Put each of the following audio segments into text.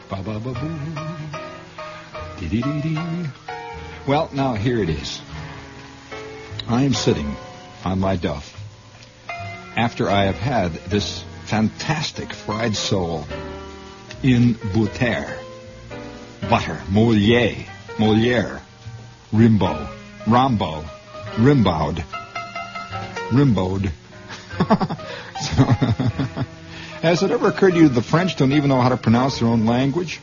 Ba-ba-ba-boo. Dee-dee-dee-dee. Well, now here it is. I am sitting on my duff after I have had this fantastic fried sole in butter, Moliere, Rimbaud. Has it ever occurred to you the French don't even know how to pronounce their own language?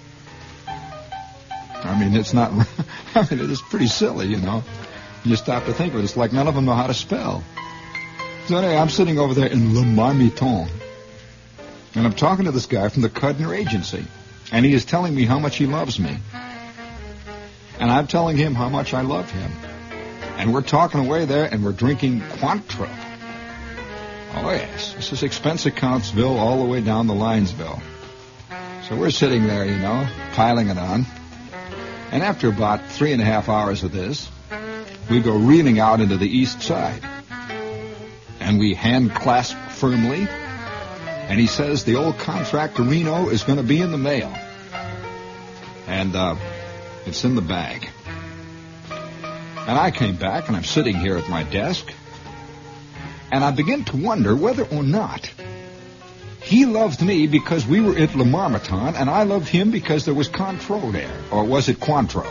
I mean, it's not, it is pretty silly, you know. You stop to think of it. It's like none of them know how to spell. So anyway, I'm sitting over there in Le Marmiton, and I'm talking to this guy from the Cudner Agency, and he is telling me how much he loves me. And I'm telling him how much I love him. And we're talking away there, and we're drinking Cointreau. Oh, yes. This is expense accountsville all the way down to Linesville. So we're sitting there, you know, piling it on. And after about 3.5 hours of this, we go reeling out into the east side. And we hand clasp firmly. And he says the old contract to Reno is going to be in the mail. And it's in the bag. And I came back, and I'm sitting here at my desk. And I begin to wonder whether or not he loved me because we were at Le Marmiton, and I loved him because there was Cointreau there. Or was it Cointreau?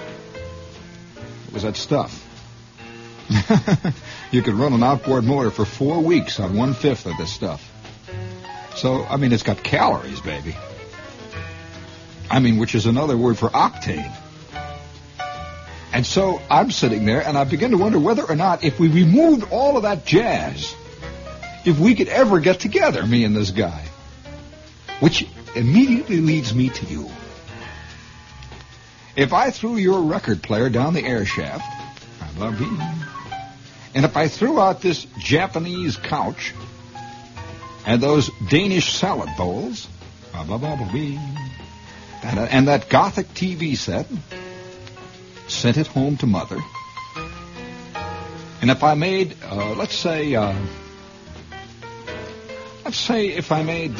It was that stuff. You could run an outboard motor for 4 weeks on 1/5 of this stuff. So, I mean, it's got calories, baby. I mean, which is another word for octane. And so I'm sitting there, and I begin to wonder whether or not, if we removed all of that jazz, if we could ever get together, me and this guy. Which immediately leads me to you. If I threw your record player down the air shaft, I love you. And if I threw out this Japanese couch and those Danish salad bowls, and that Gothic TV set, sent it home to Mother, and if I made, let's say if I made,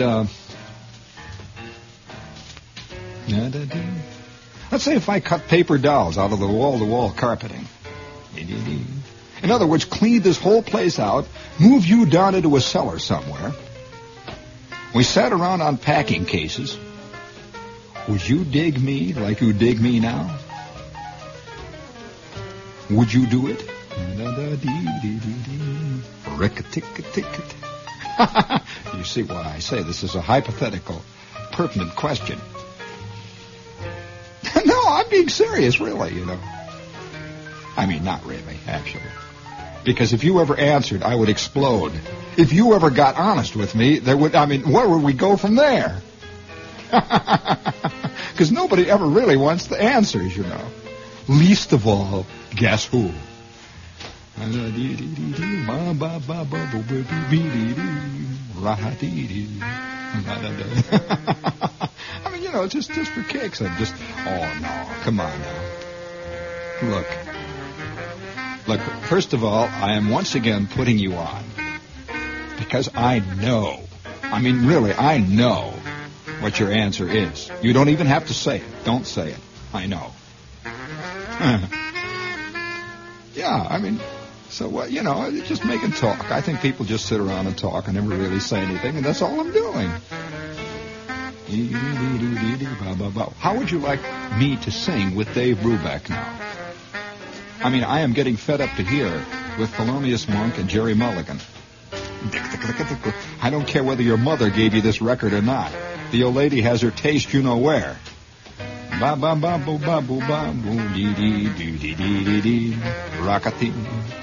let's say if I cut paper dolls out of the wall-to-wall carpeting. In other words, clean this whole place out, move you down into a cellar somewhere. We sat around on packing cases. Would you dig me like you dig me now? Would you do it? You see why I say this is a hypothetical, pertinent question. No, I'm being serious, really, you know. I mean, not really, actually. Because if you ever answered, I would explode. If you ever got honest with me, where would we go from there? Because nobody ever really wants the answers, you know. Least of all, guess who? I mean, you know, just for kicks. I'm just, oh, no, come on now. Look, first of all, I am once again putting you on. Because I know, I mean, really, I know what your answer is. You don't even have to say it. Don't say it. I know. Yeah, I mean, so what, you know, just making talk. I think people just sit around and talk and never really say anything, and that's all I'm doing. How would you like me to sing with Dave Brubeck now? I mean, I am getting fed up to here with Thelonious Monk and Jerry Mulligan. I don't care whether your mother gave you this record or not. The old lady has her taste you know where. Ba ba ba boo ba boo ba boo dee dee doo dee dee dee dee rockatee.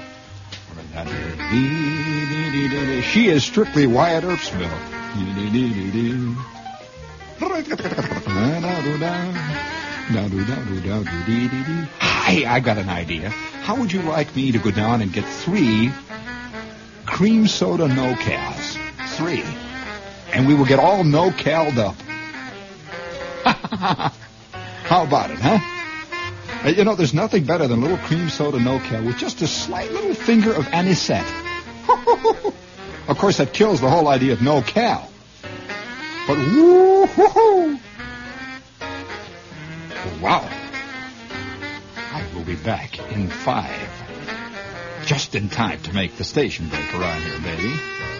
She is strictly Wyatt Earpsville. Hi, I got an idea. How would you like me to go down and get 3 cream soda no-cals? 3. And we will get all no-called up. How about it, huh? You know, there's nothing better than a little cream soda no-cal with just a slight little finger of anisette. Of course, that kills the whole idea of no-cal. But woo-hoo-hoo! Wow. I will be back in 5. Just in time to make the station break around here, baby.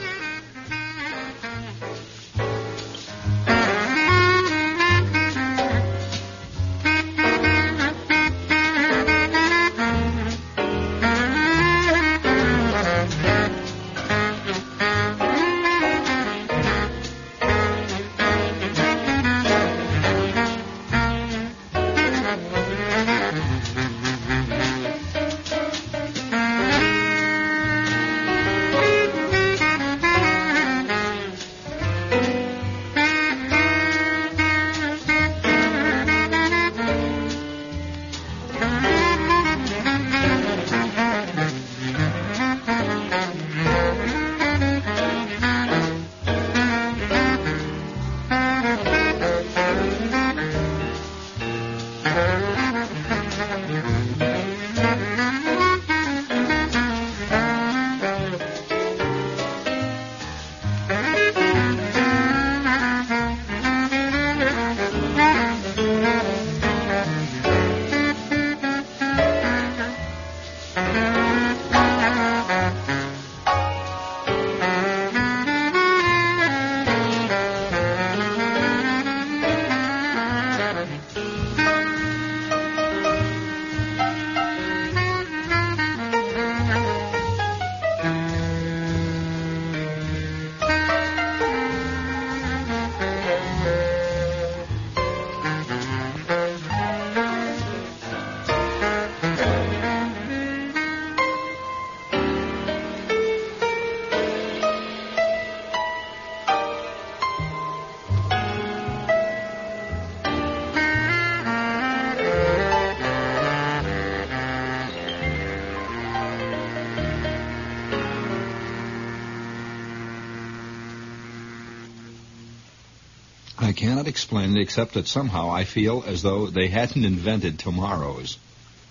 I cannot explain it except that somehow I feel as though they hadn't invented tomorrows.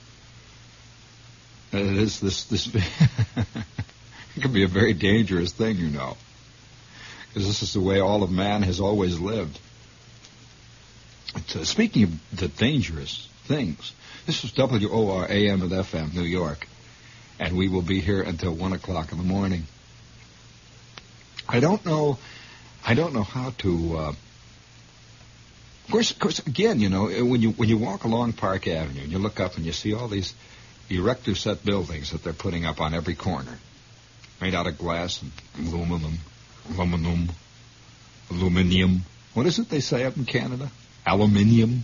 This it can be a very dangerous thing, you know, because this is the way all of man has always lived. Speaking of the dangerous things, this is WOR AM and FM, New York, and we will be here until 1 o'clock in the morning. I don't know how to. Of course, again, you know, when you walk along Park Avenue and you look up and you see all these erector set buildings that they're putting up on every corner, made out of glass and aluminum. What is it they say up in Canada? Aluminium.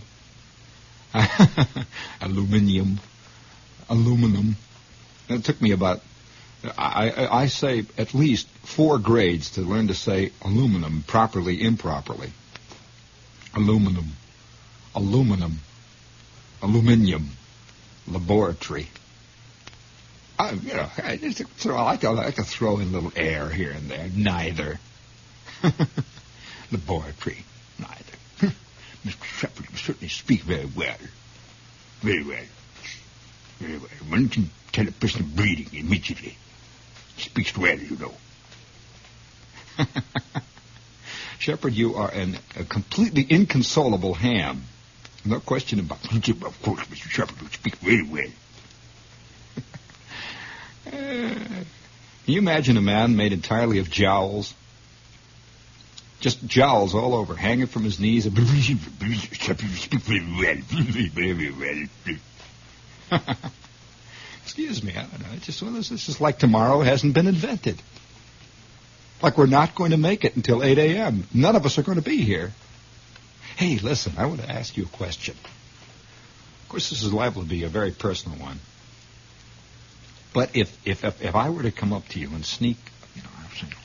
Aluminum. And it took me about, I say at least 4 grades to learn to say aluminum properly, improperly. Aluminum, laboratory. I like to throw in a little air here and there. Neither. Laboratory, neither. Mr. Shepherd, you certainly speak very well. Very well. Very well. One can tell a person breathing immediately. He speaks well, you know. Shepherd, you are a completely inconsolable ham. No question about it. Of course, Mr. Shepherd, you speak very well. Can you imagine a man made entirely of jowls? Just jowls all over, hanging from his knees. Shepherd, you speak very well. Very well. Excuse me, I don't know. It's just like tomorrow hasn't been invented. Like we're not going to make it until 8 a.m. None of us are going to be here. Hey, listen, I want to ask you a question. Of course, this is liable to be a very personal one. But if I were to come up to you and sneak, you know, I was saying,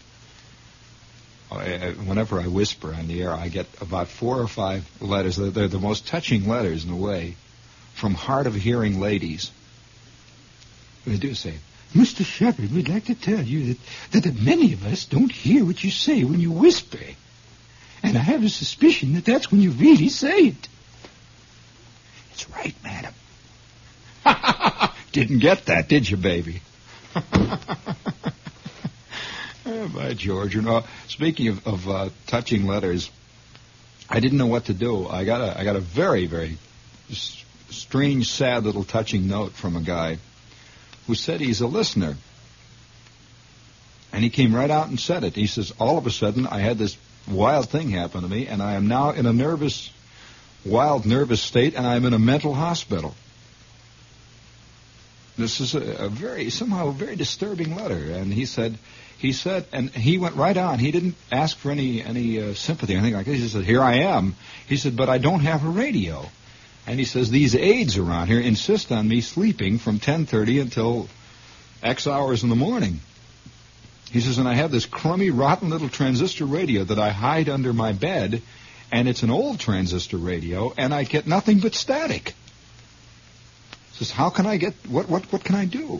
listen, whenever I whisper on the air, I get about 4 or 5 letters. They're the most touching letters in a way from hard-of-hearing ladies. They do say, Mr. Shepherd, we'd like to tell you that many of us don't hear what you say when you whisper. And I have a suspicion that that's when you really say it. It's right, madam. Didn't get that, did you, baby? Oh, by George. You know, speaking of touching letters, I didn't know what to do. I got a very, very strange, sad little touching note from a guy who said he's a listener. And he came right out and said it. He says, all of a sudden, I had this wild thing happen to me, and I am now in a wild nervous state, and I'm in a mental hospital. This is somehow a very disturbing letter. And he said, and he went right on. He didn't ask for any sympathy or anything like this. He said, here I am. He said, but I don't have a radio. And he says, these aides around here insist on me sleeping from 10:30 until X hours in the morning. He says, and I have this crummy, rotten little transistor radio that I hide under my bed, and it's an old transistor radio, and I get nothing but static. He says, how can I get, what can I do?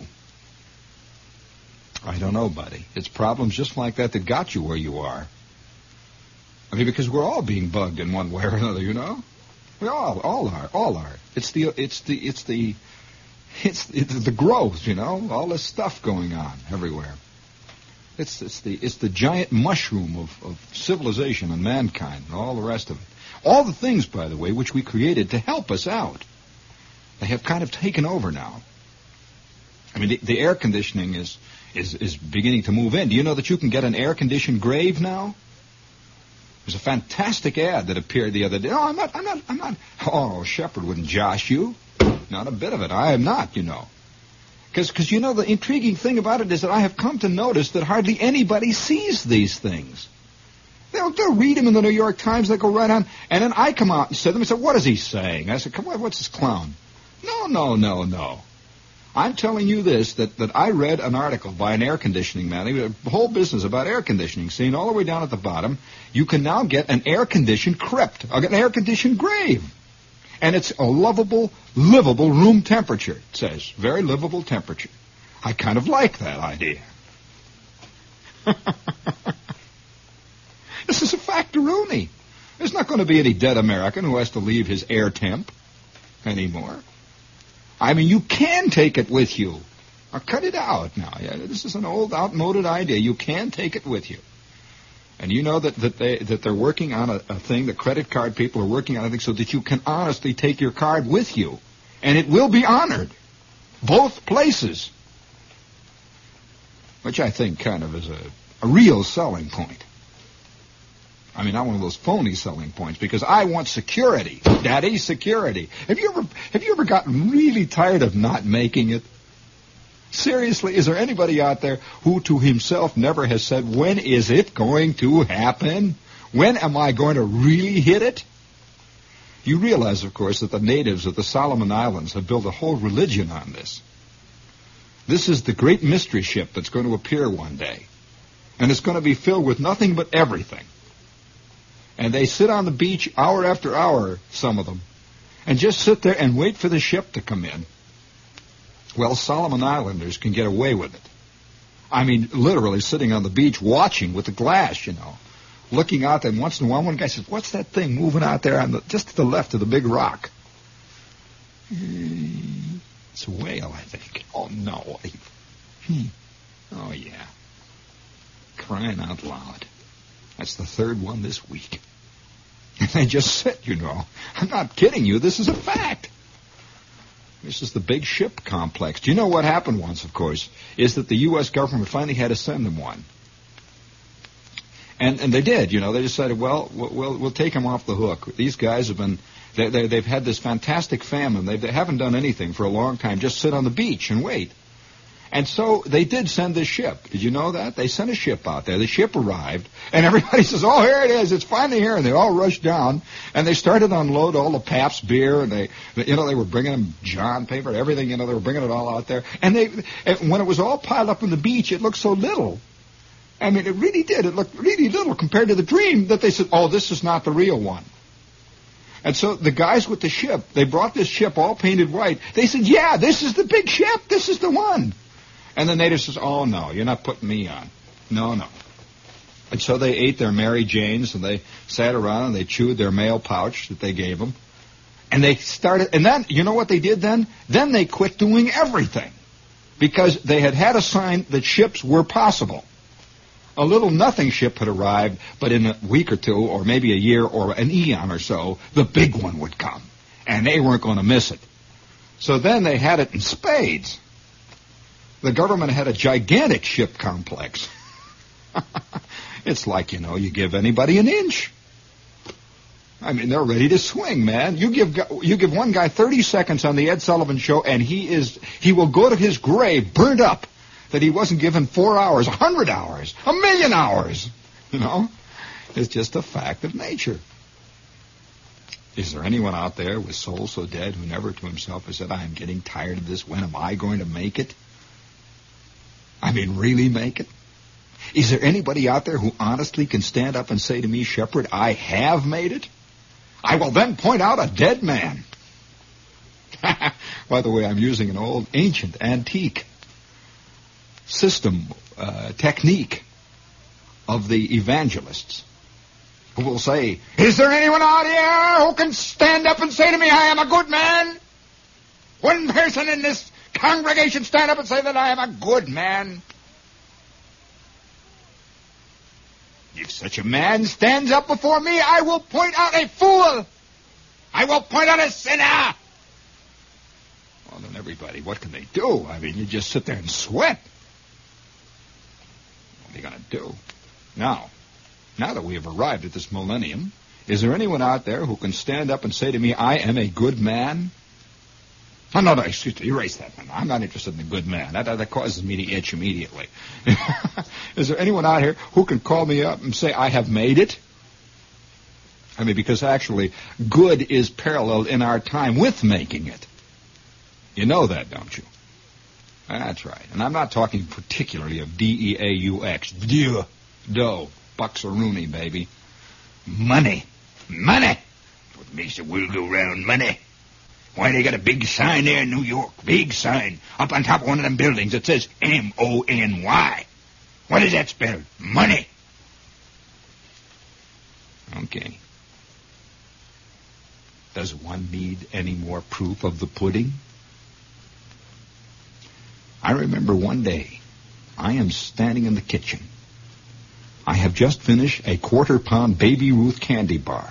I don't know, buddy. It's problems just like that got you where you are. I mean, because we're all being bugged in one way or another, you know? We all are. It's the growth, you know, all this stuff going on everywhere. It's the giant mushroom of civilization and mankind and all the rest of it. All the things, by the way, which we created to help us out, they have kind of taken over now. I mean, the air conditioning is beginning to move in. Do you know that you can get an air-conditioned grave now? There's a fantastic ad that appeared the other day. No, I'm not. Oh, Shepard wouldn't josh you. Not a bit of it. I am not, you know. Because, you know, the intriguing thing about it is that I have come to notice that hardly anybody sees these things. They'll read them in the New York Times. They go right on. And then I come out and say them and say, what is he saying? I said, come on, what's this clown? No. I'm telling you this, that I read an article by an air conditioning man, a whole business about air conditioning, saying all the way down at the bottom, you can now get an air-conditioned crypt, an air-conditioned grave. And it's a livable room temperature, it says. Very livable temperature. I kind of like that idea. This is a factoroonie. There's not going to be any dead American who has to leave his air temp anymore. I mean, you can take it with you. Now, cut it out now. Yeah, this is an old, outmoded idea. You can take it with you. And you know that they're working on a thing, the credit card people are working on a thing so that you can honestly take your card with you. And it will be honored. Both places. Which I think kind of is a real selling point. I mean, not one of those phony selling points, because I want security. Daddy, security. Have you ever gotten really tired of not making it? Seriously, is there anybody out there who to himself never has said, when is it going to happen? When am I going to really hit it? You realize, of course, that the natives of the Solomon Islands have built a whole religion on this. This is the great mystery ship that's going to appear one day. And it's going to be filled with nothing but everything. And they sit on the beach hour after hour, some of them, and just sit there and wait for the ship to come in. Well, Solomon Islanders can get away with it. I mean, literally sitting on the beach watching with the glass, you know, looking out there, and once in a while one guy says, what's that thing moving out there just to the left of the big rock? It's a whale, I think. Oh, no. Oh, yeah. Crying out loud. That's the third one this week. And they just sit, you know. I'm not kidding you. This is a fact. This is the big ship complex. Do you know what happened once, of course, is that the U.S. government finally had to send them one. And they did, you know. They decided, well, we'll take them off the hook. These guys have been, they've had this fantastic famine. They haven't done anything for a long time. Just sit on the beach and wait. And so they did send this ship. Did you know that? They sent a ship out there. The ship arrived, and everybody says, oh, here it is. It's finally here. And they all rushed down, and they started to unload all the Pabst beer, and they were bringing them John paper, everything, you know, they were bringing it all out there. And when it was all piled up on the beach, it looked so little. I mean, it really did. It looked really little compared to the dream that they said, oh, this is not the real one. And so the guys with the ship, they brought this ship all painted white. They said, yeah, this is the big ship. This is the one. And the native says, oh, no, you're not putting me on. No. And so they ate their Mary Janes, and they sat around, and they chewed their mail pouch that they gave them. And they started, and then, you know what they did then? Then they quit doing everything. Because they had a sign that ships were possible. A little nothing ship had arrived, but in a week or two, or maybe a year, or an eon or so, the big one would come. And they weren't going to miss it. So then they had it in spades. The government had a gigantic ship complex. It's like, you give anybody an inch. I mean, they're ready to swing, man. You give one guy 30 seconds on the Ed Sullivan Show, and he will go to his grave burnt up that he wasn't given 4 hours, 100 hours, 1,000,000 hours. It's just a fact of nature. Is there anyone out there with soul so dead who never to himself has said, I am getting tired of this. When am I going to make it? I mean, really make it? Is there anybody out there who honestly can stand up and say to me, Shepherd, I have made it? I will then point out a dead man. By the way, I'm using an old, ancient, antique system, technique of the evangelists, who will say, is there anyone out here who can stand up and say to me, I am a good man? One person in this congregation stand up and say that I am a good man. If such a man stands up before me, I will point out a fool. I will point out a sinner. Well, then everybody, what can they do? I mean, you just sit there and sweat. What are you going to do? Now that we have arrived at this millennium, is there anyone out there who can stand up and say to me, I am a good man? Oh, no, excuse me, erase that one. I'm not interested in a good man. That causes me to itch immediately. Is there anyone out here who can call me up and say, I have made it? I mean, because actually, good is paralleled in our time with making it. You know that, don't you? That's right. And I'm not talking particularly of D-E-A-U-X. Dough. Bucks or Rooney, baby. Money. Money. What makes the world go round, money. Why, they got a big sign there in New York. Big sign. Up on top of one of them buildings that says M-O-N-Y. What does that spell? Money. Okay. Does one need any more proof of the pudding? I remember one day, I am standing in the kitchen. I have just finished a 1/4-pound Baby Ruth candy bar.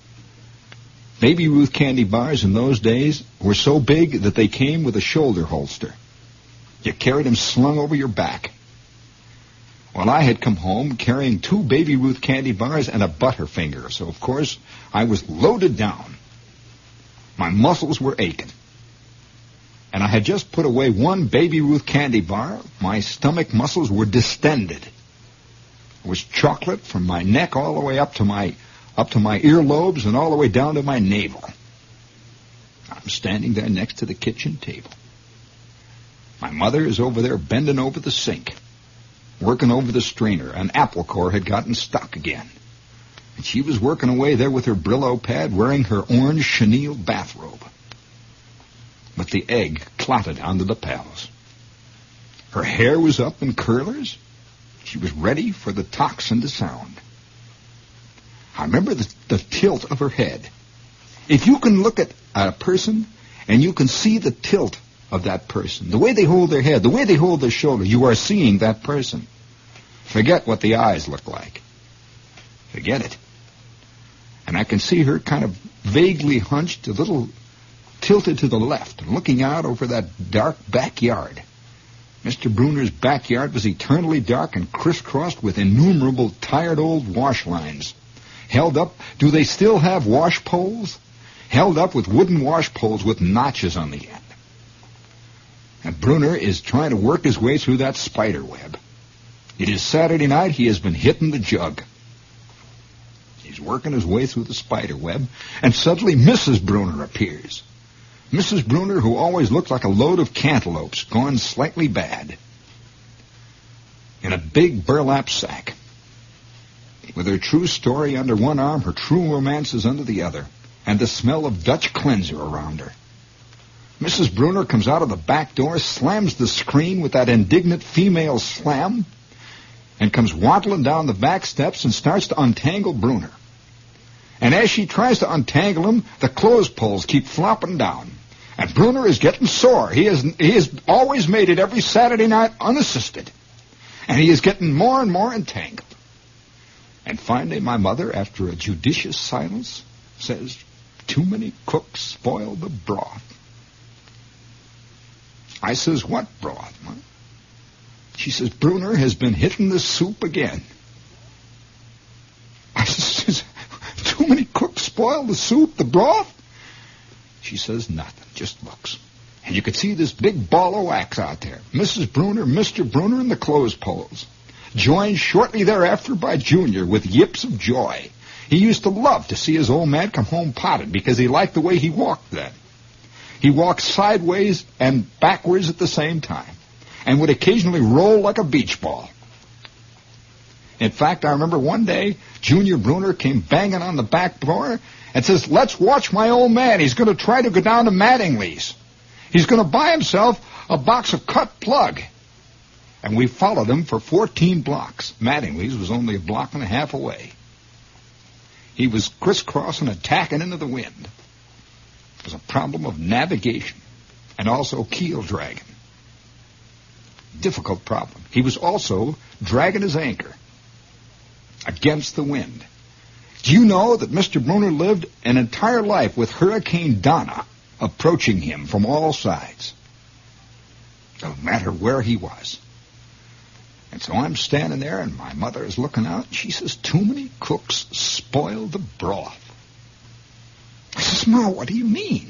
Baby Ruth candy bars in those days were so big that they came with a shoulder holster. You carried them slung over your back. Well, I had come home carrying 2 Baby Ruth candy bars and a Butterfinger, so of course I was loaded down. My muscles were aching. And I had just put away 1 Baby Ruth candy bar. My stomach muscles were distended. It was chocolate from my neck all the way up to my earlobes and all the way down to my navel. I'm standing there next to the kitchen table. My mother is over there bending over the sink, working over the strainer. An apple core had gotten stuck again. And she was working away there with her Brillo pad, wearing her orange chenille bathrobe. But the egg clotted onto the pals. Her hair was up in curlers. She was ready for the tocsin to sound. I remember the tilt of her head. If you can look at a person and you can see the tilt of that person, the way they hold their head, the way they hold their shoulder, you are seeing that person. Forget what the eyes look like. Forget it. And I can see her kind of vaguely hunched, a little tilted to the left, and looking out over that dark backyard. Mr. Bruner's backyard was eternally dark and crisscrossed with innumerable tired old wash lines. Held up, do they still have wash poles? Held up with wooden wash poles with notches on the end. And Bruner is trying to work his way through that spider web. It is Saturday night. He has been hitting the jug. He's working his way through the spider web, and suddenly Mrs. Bruner appears. Mrs. Bruner, who always looked like a load of cantaloupes gone slightly bad, in a big burlap sack, with her true story under one arm, her true romances under the other, and the smell of Dutch cleanser around her. Mrs. Bruner comes out of the back door, slams the screen with that indignant female slam, and comes waddling down the back steps and starts to untangle Bruner. And as she tries to untangle him, the clothes poles keep flopping down. And Bruner is getting sore. He has always made it every Saturday night unassisted. And he is getting more and more entangled. And finally my mother, after a judicious silence, says, too many cooks spoil the broth. I says, what broth, Ma? She says, Bruner has been hitting the soup again. I says, too many cooks spoil the soup, the broth? She says, nothing, just looks. And you could see this big ball of wax out there. Mrs. Bruner, Mr. Bruner, and the clothes poles. Joined shortly thereafter by Junior with yips of joy. He used to love to see his old man come home potted because he liked the way he walked then. He walked sideways and backwards at the same time and would occasionally roll like a beach ball. In fact, I remember one day Junior Bruner came banging on the back door and says, let's watch my old man. He's going to try to go down to Mattingly's. He's going to buy himself a box of cut plug. And we followed him for 14 blocks. Mattingly's was only a block and a half away. He was crisscrossing and tacking into the wind. It was a problem of navigation and also keel dragging. Difficult problem. He was also dragging his anchor against the wind. Do you know that Mr. Bruner lived an entire life with Hurricane Donna approaching him from all sides? No matter where he was. And so I'm standing there, and my mother is looking out, and she says, too many cooks spoil the broth. I says, Ma, what do you mean?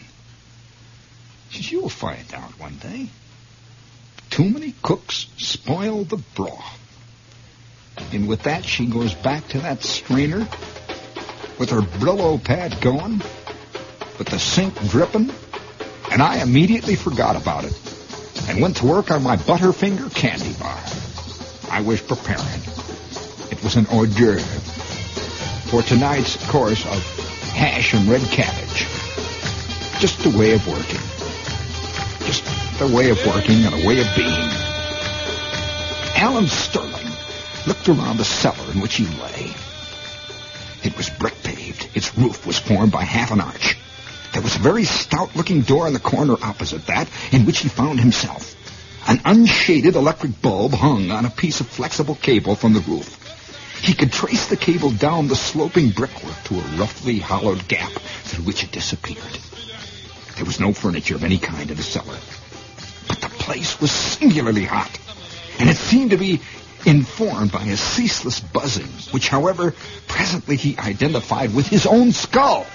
She says, you'll find out one day. Too many cooks spoil the broth. And with that, she goes back to that strainer with her Brillo pad going, with the sink dripping, and I immediately forgot about it and went to work on my Butterfinger candy bar. I was preparing. It was an hors d'oeuvre for tonight's course of hash and red cabbage. Just a way of working. Just a way of working and a way of being. Alan Sterling looked around the cellar in which he lay. It was brick-paved. Its roof was formed by half an arch. There was a very stout-looking door in the corner opposite that, in which he found himself. An unshaded electric bulb hung on a piece of flexible cable from the roof. He could trace the cable down the sloping brickwork to a roughly hollowed gap through which it disappeared. There was no furniture of any kind in the cellar. But the place was singularly hot, and it seemed to be informed by a ceaseless buzzing, which, however, presently he identified with his own skull.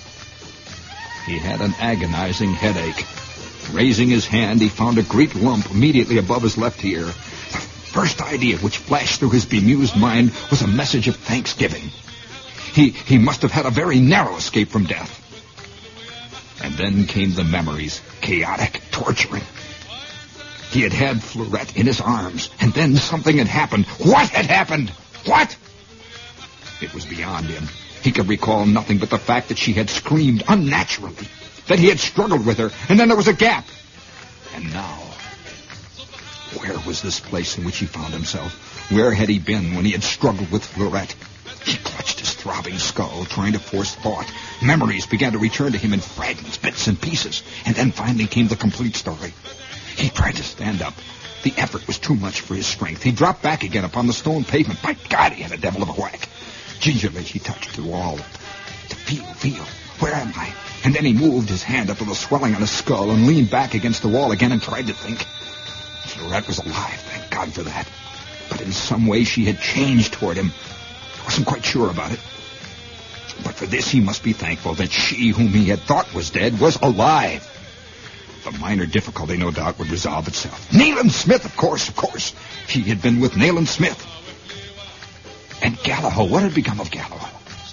He had an agonizing headache. Raising his hand, he found a great lump immediately above his left ear. The first idea which flashed through his bemused mind was a message of thanksgiving. He must have had a very narrow escape from death. And then came the memories, chaotic, torturing. He had had Fleurette in his arms, and then something had happened. What had happened? What? It was beyond him. He could recall nothing but the fact that she had screamed unnaturally, that he had struggled with her, and then there was a gap. And now, where was this place in which he found himself? Where had he been when he had struggled with Fleurette? He clutched his throbbing skull, trying to force thought. Memories began to return to him in fragments, bits and pieces, and then finally came the complete story. He tried to stand up. The effort was too much for his strength. He dropped back again upon the stone pavement. By God, he had a devil of a whack. Gingerly, he touched the wall. To feel. Where am I? And then he moved his hand up to the swelling on his skull and leaned back against the wall again and tried to think. Fleurette was alive, thank God for that. But in some way she had changed toward him. He wasn't quite sure about it. But for this he must be thankful that she whom he had thought was dead was alive. The minor difficulty, no doubt, would resolve itself. Nayland Smith, of course. He had been with Nayland Smith. And Galahad, what had become of Galahad?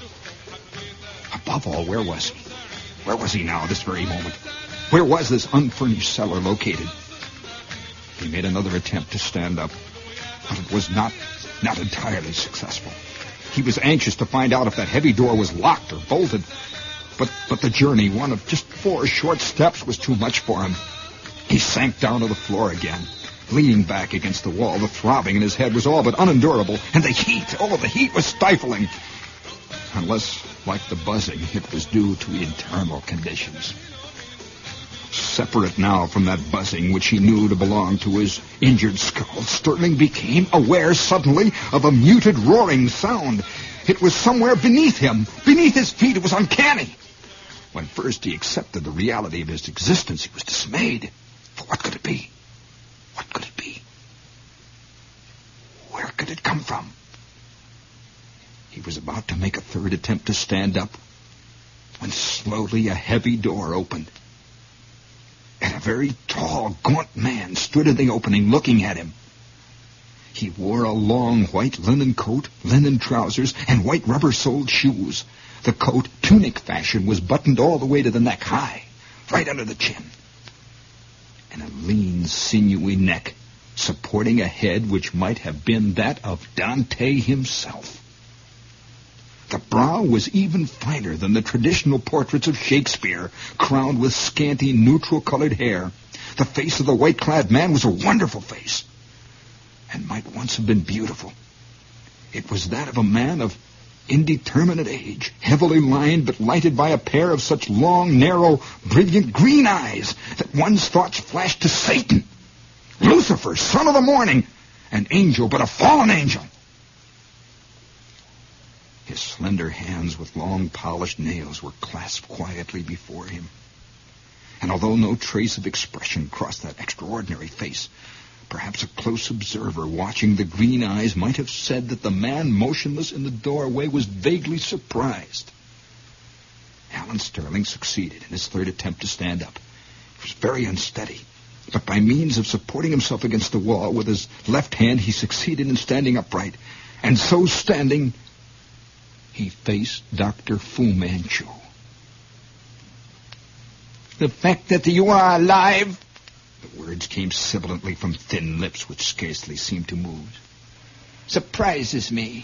Above all, where was he? Where was he now, this very moment? Where was this unfurnished cellar located? He made another attempt to stand up, but it was not entirely successful. He was anxious to find out if that heavy door was locked or bolted, but the journey, one of just 4 short steps, was too much for him. He sank down to the floor again, leaning back against the wall. The throbbing in his head was all but unendurable, and the heat was stifling. Unless, like the buzzing, it was due to internal conditions. Separate now from that buzzing which he knew to belong to his injured skull, Sterling became aware suddenly of a muted roaring sound. It was somewhere beneath him, beneath his feet. It was uncanny. When first he accepted the reality of his existence, he was dismayed. For what could it be? What could it be? Where could it come from? He was about to make a third attempt to stand up when slowly a heavy door opened. And a very tall, gaunt man stood in the opening looking at him. He wore a long white linen coat, linen trousers, and white rubber-soled shoes. The coat, tunic fashion, was buttoned all the way to the neck, high, right under the chin. And a lean, sinewy neck, supporting a head which might have been that of Dante himself. The brow was even finer than the traditional portraits of Shakespeare, crowned with scanty, neutral-colored hair. The face of the white-clad man was a wonderful face, and might once have been beautiful. It was that of a man of indeterminate age, heavily lined but lighted by a pair of such long, narrow, brilliant green eyes that one's thoughts flashed to Satan, Lucifer, son of the morning, an angel, but a fallen angel. His slender hands with long polished nails were clasped quietly before him. And although no trace of expression crossed that extraordinary face, perhaps a close observer watching the green eyes might have said that the man motionless in the doorway was vaguely surprised. Alan Sterling succeeded in his third attempt to stand up. He was very unsteady, but by means of supporting himself against the wall with his left hand, he succeeded in standing upright. And so standing, he faced Dr. Fu Manchu. "The fact that you are alive," the words came sibilantly from thin lips which scarcely seemed to move, "surprises me."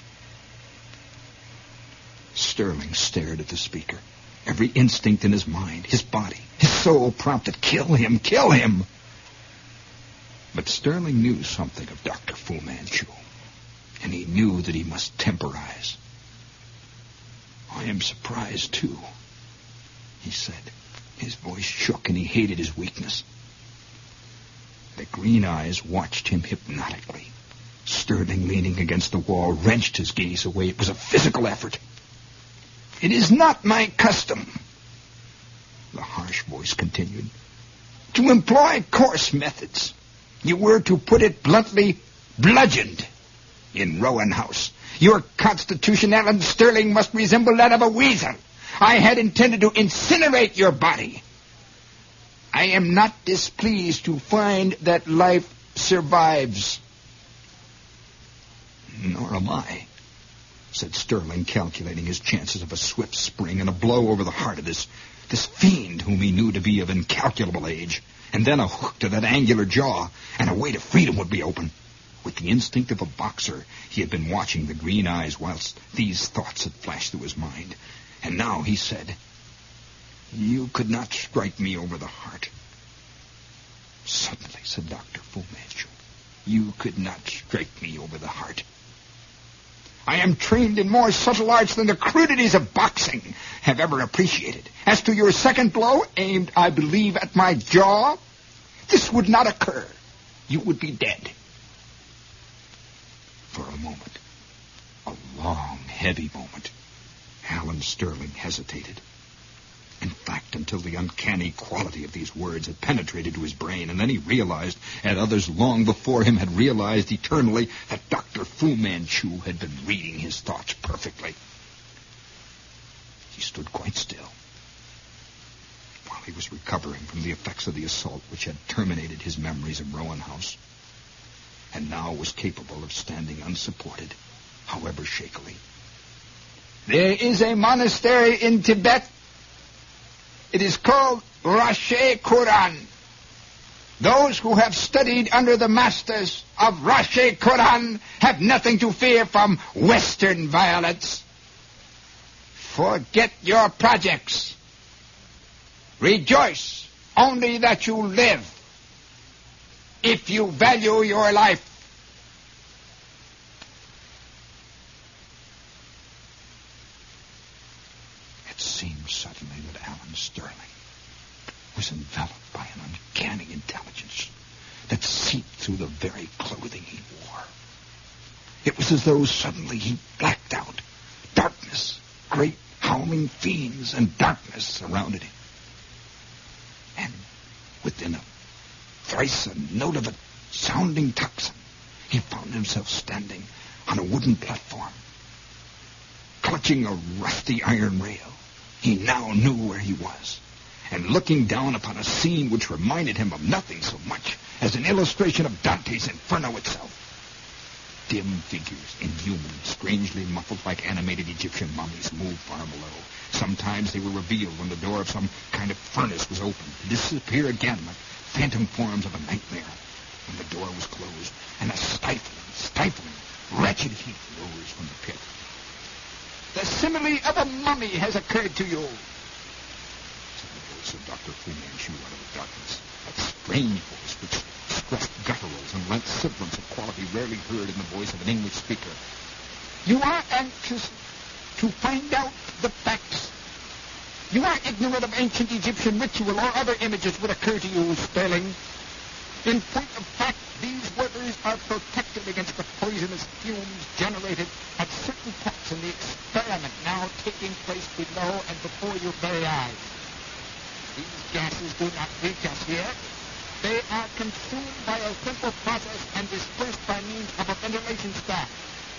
Sterling stared at the speaker. Every instinct in his mind, his body, his soul prompted, "Kill him, kill him!" But Sterling knew something of Dr. Fu Manchu, and he knew that he must temporize. "I am surprised, too," he said. His voice shook, and he hated his weakness. The green eyes watched him hypnotically. Sterling, leaning against the wall, wrenched his gaze away. It was a physical effort. "It is not my custom," the harsh voice continued, "to employ coarse methods. You were, to put it bluntly, bludgeoned in Rowan House. Your constitution, Alan Sterling, must resemble that of a weasel. I had intended to incinerate your body. I am not displeased to find that life survives." "Nor am I," said Sterling, calculating his chances of a swift spring and a blow over the heart of this fiend whom he knew to be of incalculable age, and then a hook to that angular jaw, and a way to freedom would be open. With the instinct of a boxer, he had been watching the green eyes whilst these thoughts had flashed through his mind. And now he said, "You could not strike me over the heart." "Suddenly," said Dr. Fu Manchu, "you could not strike me over the heart. I am trained in more subtle arts than the crudities of boxing have ever appreciated. As to your second blow, aimed, I believe, at my jaw, this would not occur. You would be dead." For a moment, a long, heavy moment, Alan Sterling hesitated. In fact, until the uncanny quality of these words had penetrated to his brain, and then he realized, as others long before him had realized eternally, that Dr. Fu Manchu had been reading his thoughts perfectly. He stood quite still while he was recovering from the effects of the assault which had terminated his memories of Rowan House, and now was capable of standing unsupported, however shakily. "There is a monastery in Tibet. It is called Rache Koran. Those who have studied under the masters of Rache Koran have nothing to fear from Western violence. Forget your projects. Rejoice only that you live. If you value your life." It seemed suddenly that Alan Sterling was enveloped by an uncanny intelligence that seeped through the very clothing he wore. It was as though suddenly he blacked out. Darkness, great howling fiends, and darkness surrounded him. breathed in a thrice a note of a sounding tocsin, he found himself standing on a wooden platform, clutching a rusty iron rail. He now knew where he was, and looking down upon a scene which reminded him of nothing so much as an illustration of Dante's Inferno itself. Dim figures, inhuman, strangely muffled like animated Egyptian mummies, moved far below. Sometimes they were revealed when the door of some kind of furnace was opened, to disappear again like phantom forms of a nightmare when the door was closed, and a stifling, wretched heat rose from the pit. "The simile of a mummy has occurred to you," said the voice of Dr. Fu Manchu out of the darkness. That strange voice which expressed gutturals and lent semblance of quality rarely heard in the voice of an English speaker. "You are anxious to find out the facts. You are ignorant of ancient Egyptian ritual or other images would occur to you, Sterling. In point of fact, these workers are protected against the poisonous fumes generated at certain points in the experiment now taking place below and before your very eyes. These gases do not reach us here. They are consumed by a simple process and dispersed by means of a ventilation staff.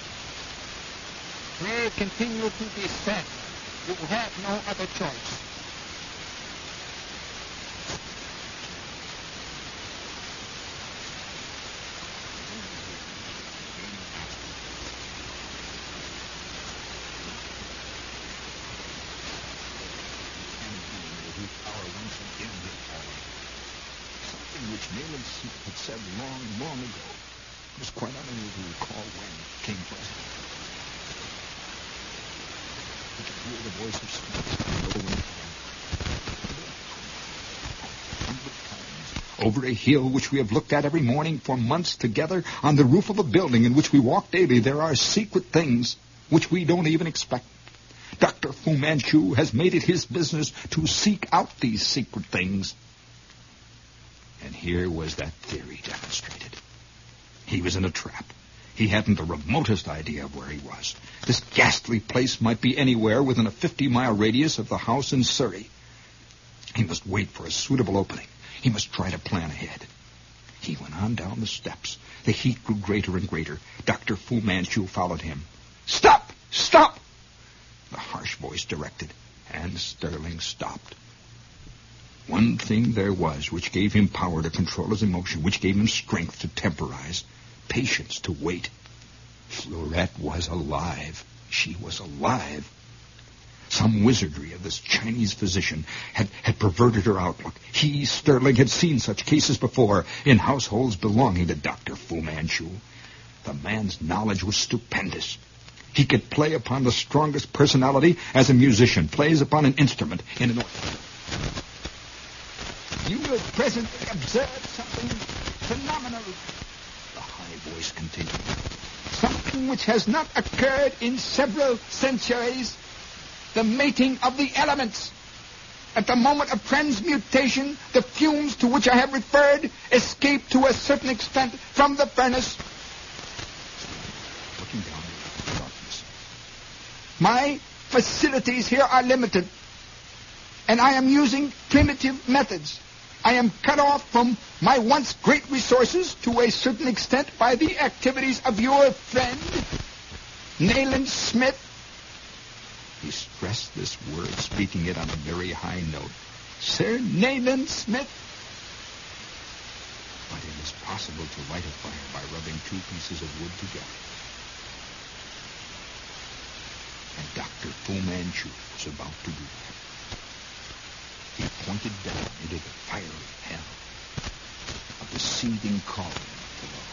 They continue to descend. You have no other choice." Which Nayland Smith had said long ago. He was quite unable to recall when it came present. He could hear the voice of Smith over a hill which we have looked at every morning for months together, on the roof of a building in which we walk daily, there are secret things which we don't even expect. Dr. Fu Manchu has made it his business to seek out these secret things. And here was that theory demonstrated. He was in a trap. He hadn't the remotest idea of where he was. This ghastly place might be anywhere within a 50-mile radius of the house in Surrey. He must wait for a suitable opening. He must try to plan ahead. He went on down the steps. The heat grew greater and greater. Dr. Fu Manchu followed him. "Stop! Stop!" the harsh voice directed, and Sterling stopped. One thing there was which gave him power to control his emotion, which gave him strength to temporize, patience to wait. Fleurette was alive. She was alive. Some wizardry of this Chinese physician had perverted her outlook. He, Sterling, had seen such cases before in households belonging to Dr. Fu Manchu. The man's knowledge was stupendous. He could play upon the strongest personality as a musician plays upon an instrument in an orchestra. "You will presently observe something phenomenal," the high voice continued. "Something which has not occurred in several centuries. The mating of the elements. At the moment of transmutation, the fumes to which I have referred escape to a certain extent from the furnace." Looking down into the darkness. "My facilities here are limited, and I am using primitive methods. I am cut off from my once great resources to a certain extent by the activities of your friend, Nayland Smith." He stressed this word, speaking it on a very high note. "Sir Nayland Smith." But it is possible to light a fire by rubbing two pieces of wood together. And Dr. Fu Manchu was about to do that. He pointed down into the fiery hell of the seething cauldron below.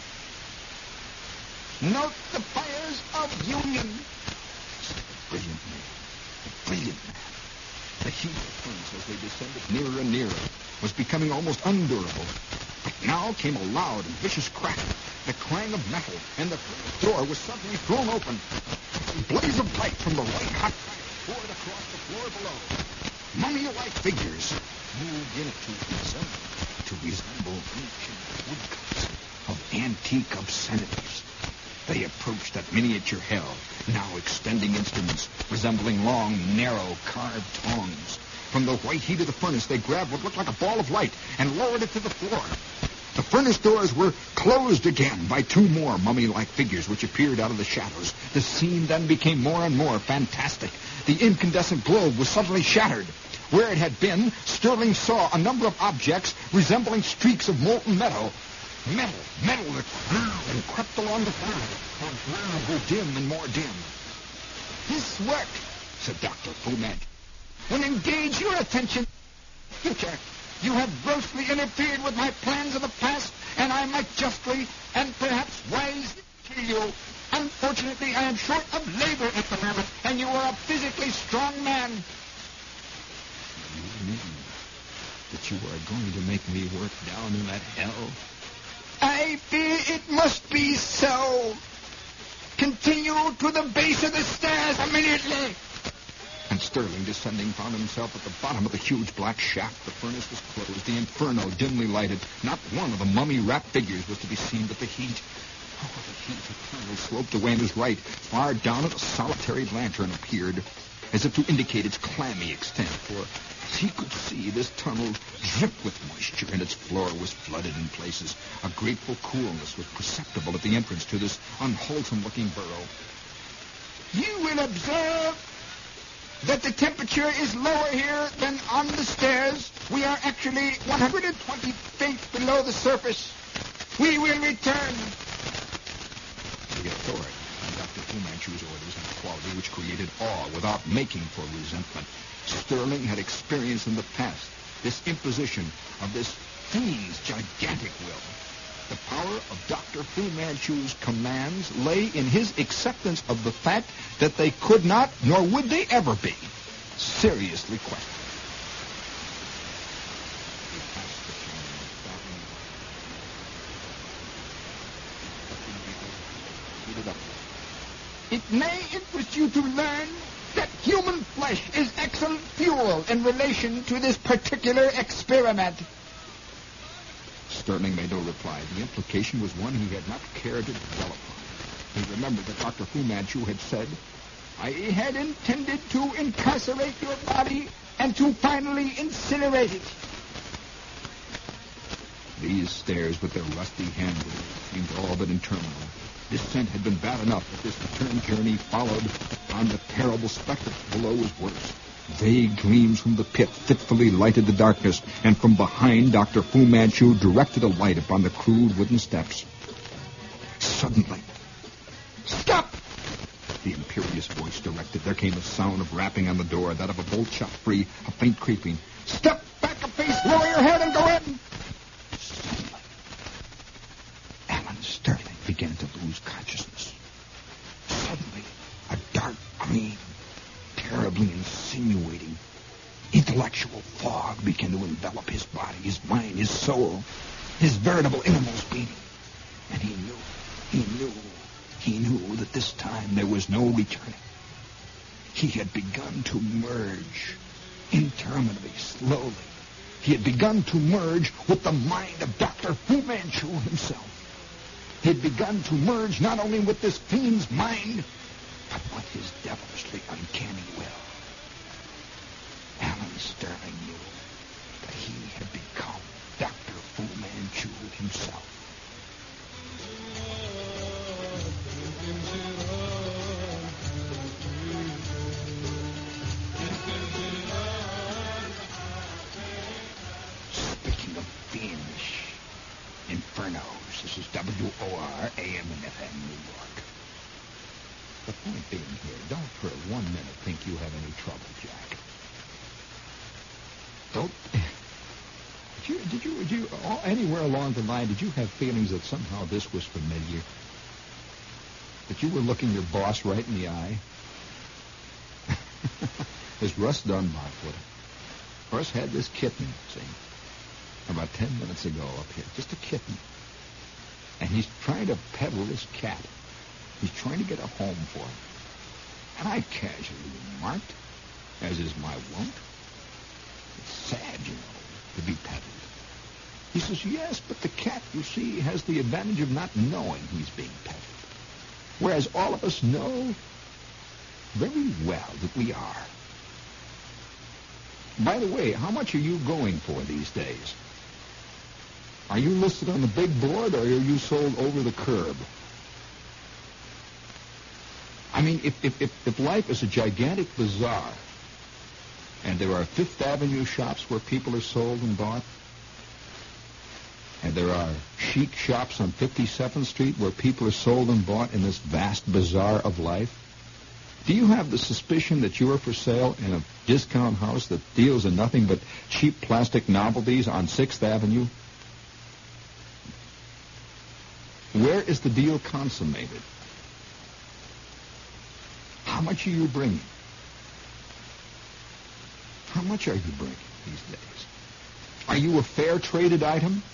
"Note the fires of union," said the brilliant man. The brilliant man. The heat of the furnace as they descended nearer and nearer was becoming almost unendurable. But now came a loud and vicious crack, the clang of metal, and the door was suddenly thrown open. A blaze of light from the white-hot fire poured across the floor below. Mummy-like figures moved in it to resemble ancient woodcuts of antique obscenities. They approached that miniature hell, now extending instruments resembling long, narrow, carved tongs. From the white heat of the furnace, they grabbed what looked like a ball of light and lowered it to the floor. The furnace doors were closed again by two more mummy-like figures which appeared out of the shadows. The scene then became more and more fantastic. The incandescent globe was suddenly shattered. Where it had been, Sterling saw a number of objects resembling streaks of molten metal. Metal that grew and crept along the floor. The ground grew dim and more dim. "This work," said Dr. Fu Manchu, "will engage your attention. Future. You have grossly interfered with my plans of the past, and I might justly and perhaps wisely kill you. Unfortunately, I am short of labor at the moment, and you are a physically strong man." "You mean that you are going to make me work down in that hell?" "I fear it must be so. Continue to the base of the stairs immediately." And Sterling, descending, found himself at the bottom of the huge black shaft. The furnace was closed, the inferno dimly lighted. Not one of the mummy-wrapped figures was to be seen, but the heat. Oh, the heat eternally sloped away on his right. Far down it, a solitary lantern appeared, as if to indicate its clammy extent, for as he could see, this tunnel dripped with moisture, and its floor was flooded in places. A grateful coolness was perceptible at the entrance to this unwholesome-looking burrow. "You will observe that the temperature is lower here than on the stairs. We are actually 120 feet below the surface. We will return." The authority on Dr. Fu Manchu's orders had a quality which created awe without making for resentment. Sterling had experienced in the past this imposition of this fiend's gigantic will. The power of Dr. Fu Manchu's commands lay in his acceptance of the fact that they could not, nor would they ever be, seriously questioned. "It may interest you to learn that human flesh is excellent fuel in relation to this particular experiment." Sterling made no reply. The implication was one he had not cared to dwell upon. He remembered that Dr. Fu Manchu had said, "I had intended to incarcerate your body and to finally incinerate it." These stairs with their rusty handrails seemed all but interminable. Descent had been bad enough, but this return journey followed on the terrible spectacle below was worse. Vague gleams from the pit fitfully lighted the darkness, and from behind, Dr. Fu Manchu directed a light upon the crude wooden steps. Suddenly, "Stop!" the imperious voice directed. There came a sound of rapping on the door, that of a bolt shot free, a faint creeping. "Step back a pace, lower your head, and go in!" Suddenly, Alan Sterling began to lose consciousness. Suddenly, a dark green, terribly insinuating, intellectual fog began to envelop his body, his mind, his soul, his veritable innermost being. And he knew that this time there was no returning. He had begun to merge, interminably, slowly. He had begun to merge with the mind of Dr. Fu Manchu himself. He had begun to merge not only with this fiend's mind, but with his devilishly uncanny will. Alan Sterling knew that he had become Dr. Fu Manchu himself. Speaking of fiendish infernos, this is WOR AM and FM New York. The point being here, don't for 1 minute think you have any trouble, Jack. Did you, anywhere along the line, did you have feelings that somehow this was familiar? That you were looking your boss right in the eye? As Russ Dunbar put it. Russ had this kitten, see, about 10 minutes ago up here, just a kitten. And he's trying to peddle this cat. He's trying to get a home for him. And I casually remarked, as is my wont, it's sad, you know, to be peddled. He says, yes, but the cat, you see, has the advantage of not knowing he's being peddled. Whereas all of us know very well that we are. By the way, how much are you going for these days? Are you listed on the big board, or are you sold over the curb? I mean, if life is a gigantic bazaar, and there are Fifth Avenue shops where people are sold and bought, and there are chic shops on 57th Street where people are sold and bought in this vast bazaar of life, do you have the suspicion that you are for sale in a discount house that deals in nothing but cheap plastic novelties on 6th Avenue? Where is the deal consummated? How much are you bringing? How much are you bringing these days? Are you a fair traded item?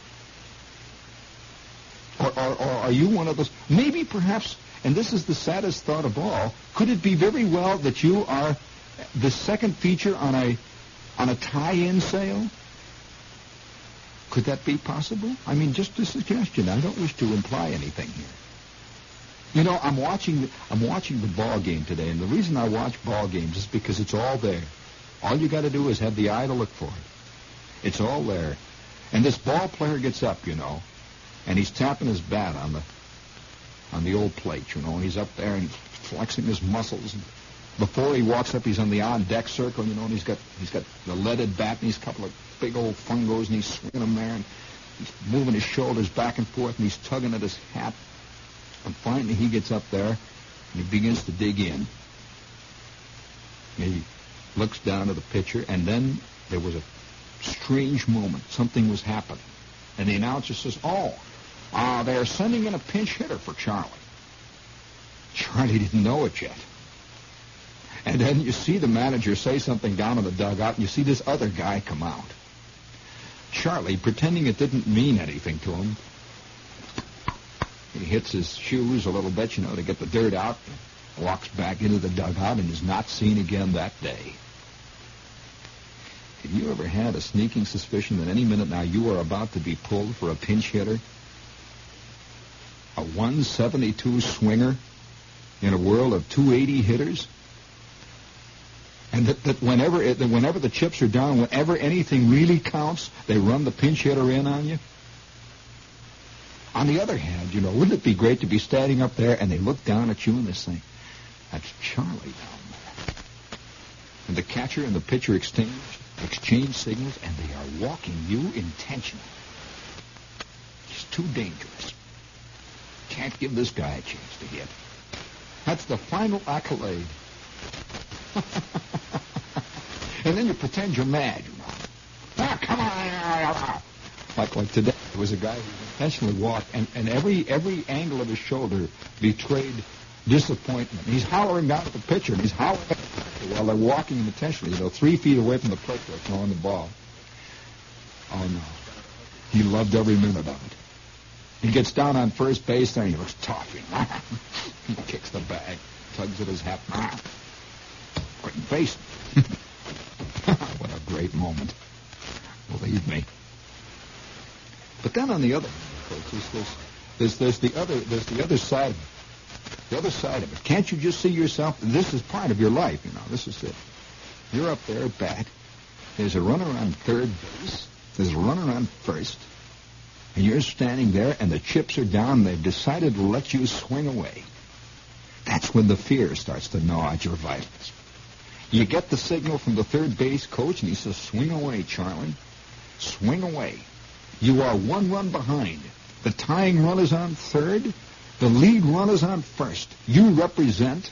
Or are you one of those? Maybe perhaps, and this is the saddest thought of all, could it be very well that you are the second feature on a tie-in sale? Could that be possible? I mean, just a suggestion. I don't wish to imply anything here. You know, I'm watching the ball game today, and the reason I watch ball games is because it's all there. All you got to do is have the eye to look for it. It's all there. And this ball player gets up, you know, and he's tapping his bat on the old plate, you know, and he's up there and he's flexing his muscles. And before he walks up, he's on the on-deck circle, you know, and he's got the leaded bat and he's a couple of big old fungos, and he's swinging them there, and he's moving his shoulders back and forth, and he's tugging at his hat. And finally he gets up there, and he begins to dig in. He looks down at the pitcher, and then there was a strange moment. Something was happening. And the announcer says, they're sending in a pinch hitter for Charlie. Charlie didn't know it yet. And then you see the manager say something down in the dugout, and you see this other guy come out. Charlie, pretending it didn't mean anything to him, he hits his shoes a little bit, you know, to get the dirt out, walks back into the dugout, and is not seen again that day. Have you ever had a sneaking suspicion that any minute now you are about to be pulled for a pinch hitter? A 172 swinger in a world of 280 hitters? And that whenever the chips are down, whenever anything really counts, they run the pinch hitter in on you? On the other hand, you know, wouldn't it be great to be standing up there and they look down at you and they say, that's Charlie down there. And the catcher and the pitcher exchange signals, and they are walking you intentionally. It's too dangerous. Can't give this guy a chance to hit. That's the final accolade. And then you pretend you're mad, you know. Come on. Like today, there was a guy who intentionally walked, and every angle of his shoulder betrayed disappointment. He's hollering down at the pitcher, and he's hollering at the pitcher while they're walking him intentionally, you know, 3 feet away from the plate where they're throwing the ball. Oh, no. He loved every minute of it. He gets down on first base there, and he looks tough. He kicks the bag, tugs at his hat. Couldn't face him. What a great moment. Believe me. But then on the other hand, folks, there's the other side of it. The other side of it. Can't you just see yourself? This is part of your life, you know. This is it. You're up there at bat. There's a runner on third base. There's a runner on first. And you're standing there, and the chips are down, and they've decided to let you swing away. That's when the fear starts to gnaw at your vitals. You get the signal from the third base coach, and he says, swing away, Charlie. Swing away. You are 1 run behind. The tying run is on third. The lead run is on first. You represent.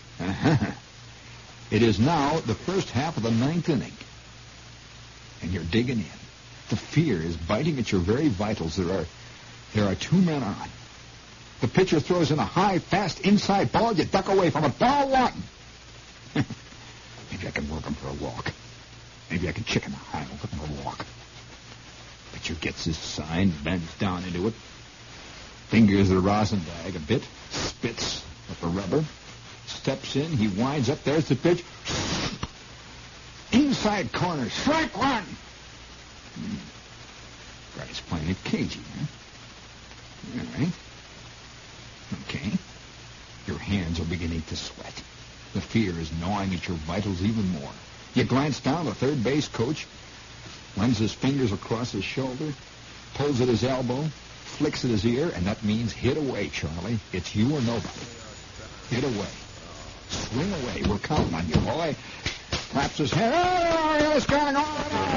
It is now the first half of the 9th inning. And you're digging in. The fear is biting at your very vitals. There are 2 men on. The pitcher throws in a high, fast inside ball. You duck away from it. Ball 1. Maybe I can work him for a walk. Maybe I can chicken high and work him for a walk. Pitcher gets his sign, bends down into it, fingers the rosin bag a bit, spits at the rubber, steps in, he winds up, there's the pitch. Inside corner, strike 1. Guy's playing it cagey, huh? All right. Okay. Your hands are beginning to sweat. The fear is gnawing at your vitals even more. You glance down, the third base coach runs his fingers across his shoulder, pulls at his elbow, flicks at his ear, and that means hit away, Charlie. It's you or nobody. Hit away. Swing away. We're counting on you, boy. Claps his head. Oh, what's going on?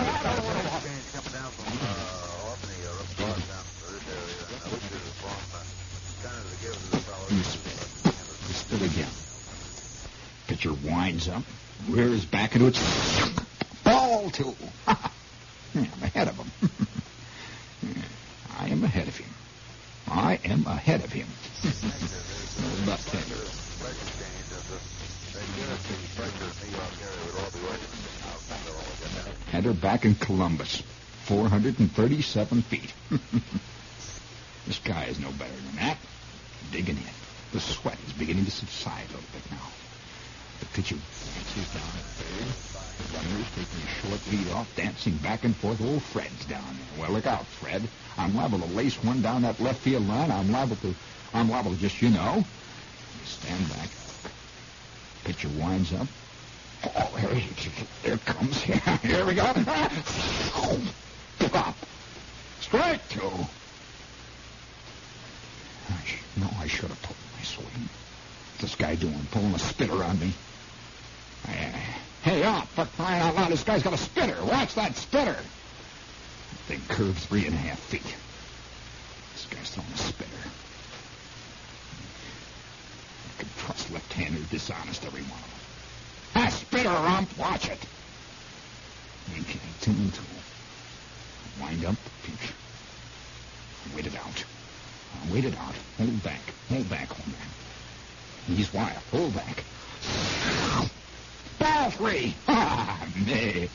He spit again. Pitcher winds up, rears back into it. Ball two. I'm ahead of him. I am ahead of him. I am ahead of him. Left-hander. Header back in Columbus. 437 feet. This guy is no better than that. Digging in. The sweat is beginning to subside a little bit now. The pitcher dances down at third. The runner's taking a short lead off, dancing back and forth. Old Fred's down there. Well, look out, Fred. I'm liable to lace one down that left field line. I'm liable to just, You stand back. Pitcher winds up. Oh, there it comes. Here we go. Stop. Strike two. I should have pulled my swing. What's this guy doing? Pulling a spitter on me. Hey, up! For crying out loud, this guy's got a spitter. Watch that spitter. That thing curved 3.5 feet. This guy's throwing a spitter. I can trust left-hander, dishonest, every one of them. Ah, spitter, rump, watch it. Okay, 2-2. Wind up, pitch. Wait it out. Wait it out. Hold back. Hold back. He's wild. Hold back. Ball three. Ah, me.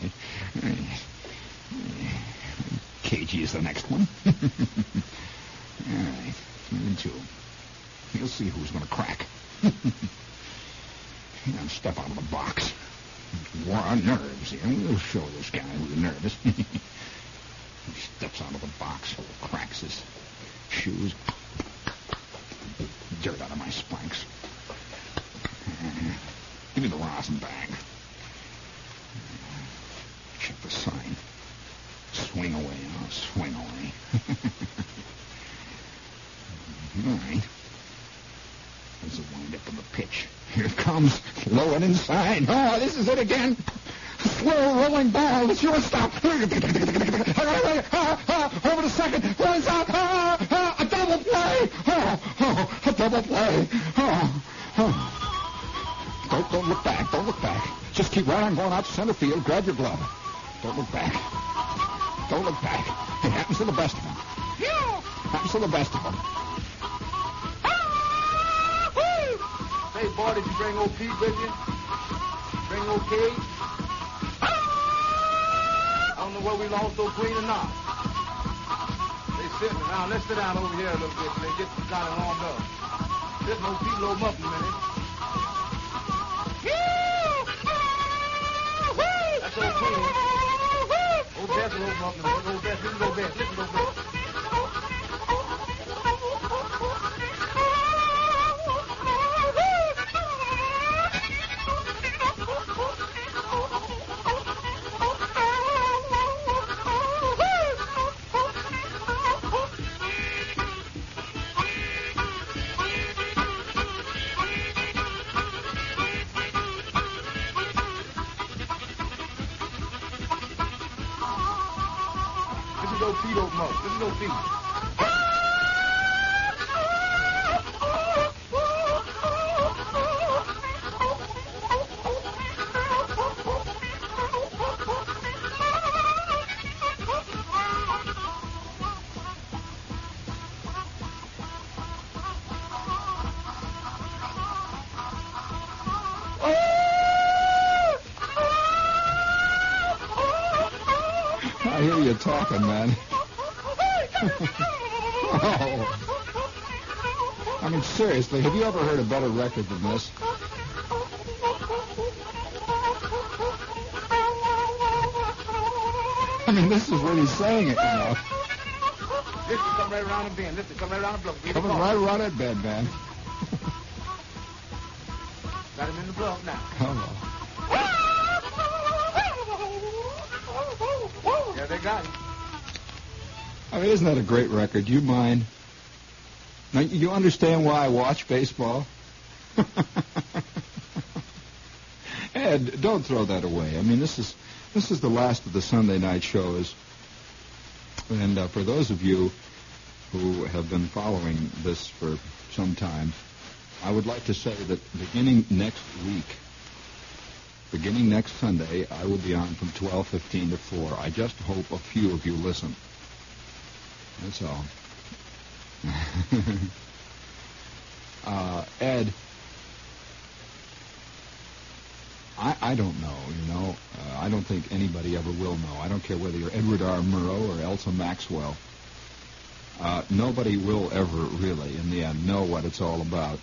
KG is the next one. All right. 2-2. You'll see who's going to crack. Step out of the box. War on nerves. We'll show this guy who's nervous. He steps out of the box, cracks his shoes. Dirt out of my spikes. Give me the rosin bag. Check the sign. Swing away. Swing away. All right. There's a wind-up of the pitch. Here it comes. Low and inside. Oh, this is it again. Slow rolling ball. The shortstop. Over to second. Runs out. A double play. A double play. Don't look back. Don't look back. Just keep right on going out to center field. Grab your glove. Don't look back. Don't look back. It happens to the best of them. Happens to the best of them. Hey, boy, did you bring old Pete with you? Bring old Cage? I don't know whether we lost old Green or not. They sitting around. Let's sit down over here a little bit so they get kind of warmed up. Listen, old Pete, load them up a minute. That's old Queen. Old Bess will open up a minute. Old Bess, listen to old Bess. Listen to old Bess. I hear you talking, man. Oh. I mean, seriously, have you ever heard a better record than this? I mean, this is what he's saying it, Listen, come right around the bend. Listen, come right around the bluff. Coming right around that bend, man. Got him in the bluff now. Come on. got him. I mean, isn't that a great record? Do you mind? Now, you understand why I watch baseball? Ed, don't throw that away. I mean, this is the last of the Sunday night shows. And for those of you who have been following this for some time, I would like to say that beginning next Sunday, I will be on from 12:15 to 4. I just hope a few of you listen. That's all. Ed, I don't know, you know. I don't think anybody ever will know. I don't care whether you're Edward R. Murrow or Elsa Maxwell. Nobody will ever really, in the end, know what it's all about.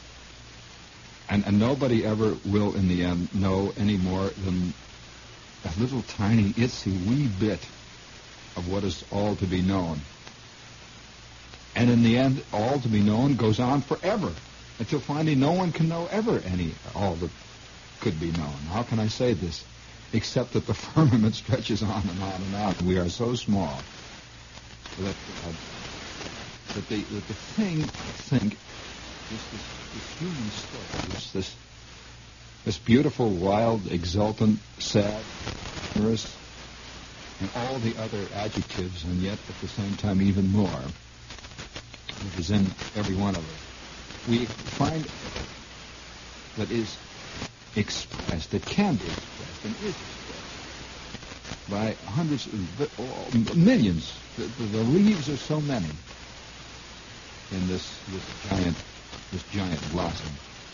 And nobody ever will, in the end, know any more than a little tiny, itsy wee bit of what is all to be known. And in the end, all to be known goes on forever, until finally no one can know ever all that could be known. How can I say this? Except that the firmament stretches on and on and on. We are so small that the thing, I think, is this human story, this beautiful, wild, exultant, sad, humorous, and all the other adjectives, and yet at the same time even more, that is in every one of us. We find that is expressed, that can be expressed, and is expressed by hundreds, millions. The leaves are so many in this giant blossom.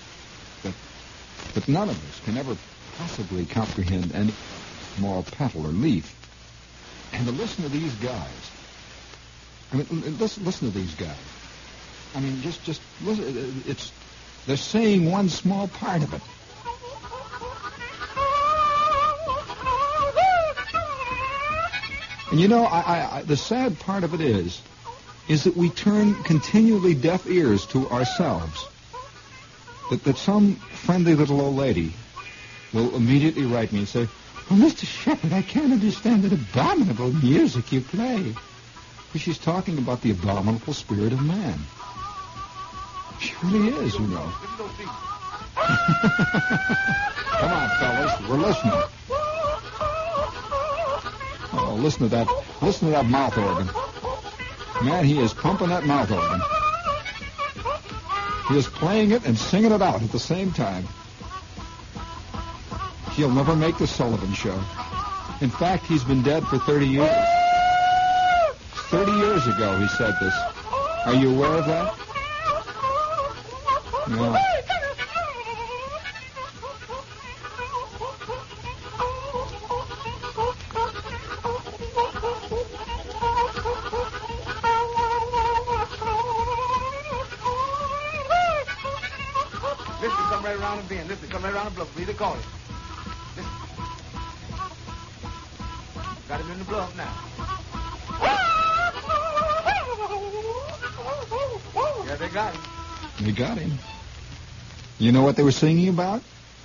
But none of us can ever possibly comprehend any small petal or leaf. And to listen to these guys, listen to these guys. I mean, just listen. They're saying one small part of it. And you know, the sad part of it is that we turn continually deaf ears to ourselves. That some friendly little old lady will immediately write me and say, "Oh, Mr. Shepherd, I can't understand that abominable music you play." Because she's talking about the abominable spirit of man. She really is, you know. Come on, fellas, we're listening. Oh, listen to that mouth organ. Man, he is pumping that mouth organ. He is playing it and singing it out at the same time. He'll never make the Sullivan Show. In fact, he's been dead for 30 years. 30 years ago he said this. Are you aware of that? No. Come right around the bend. Listen, come right around the bluff. Read the call it. Listen. Got him in the bluff now. Yeah, they got him. They got him. You know what they were singing about?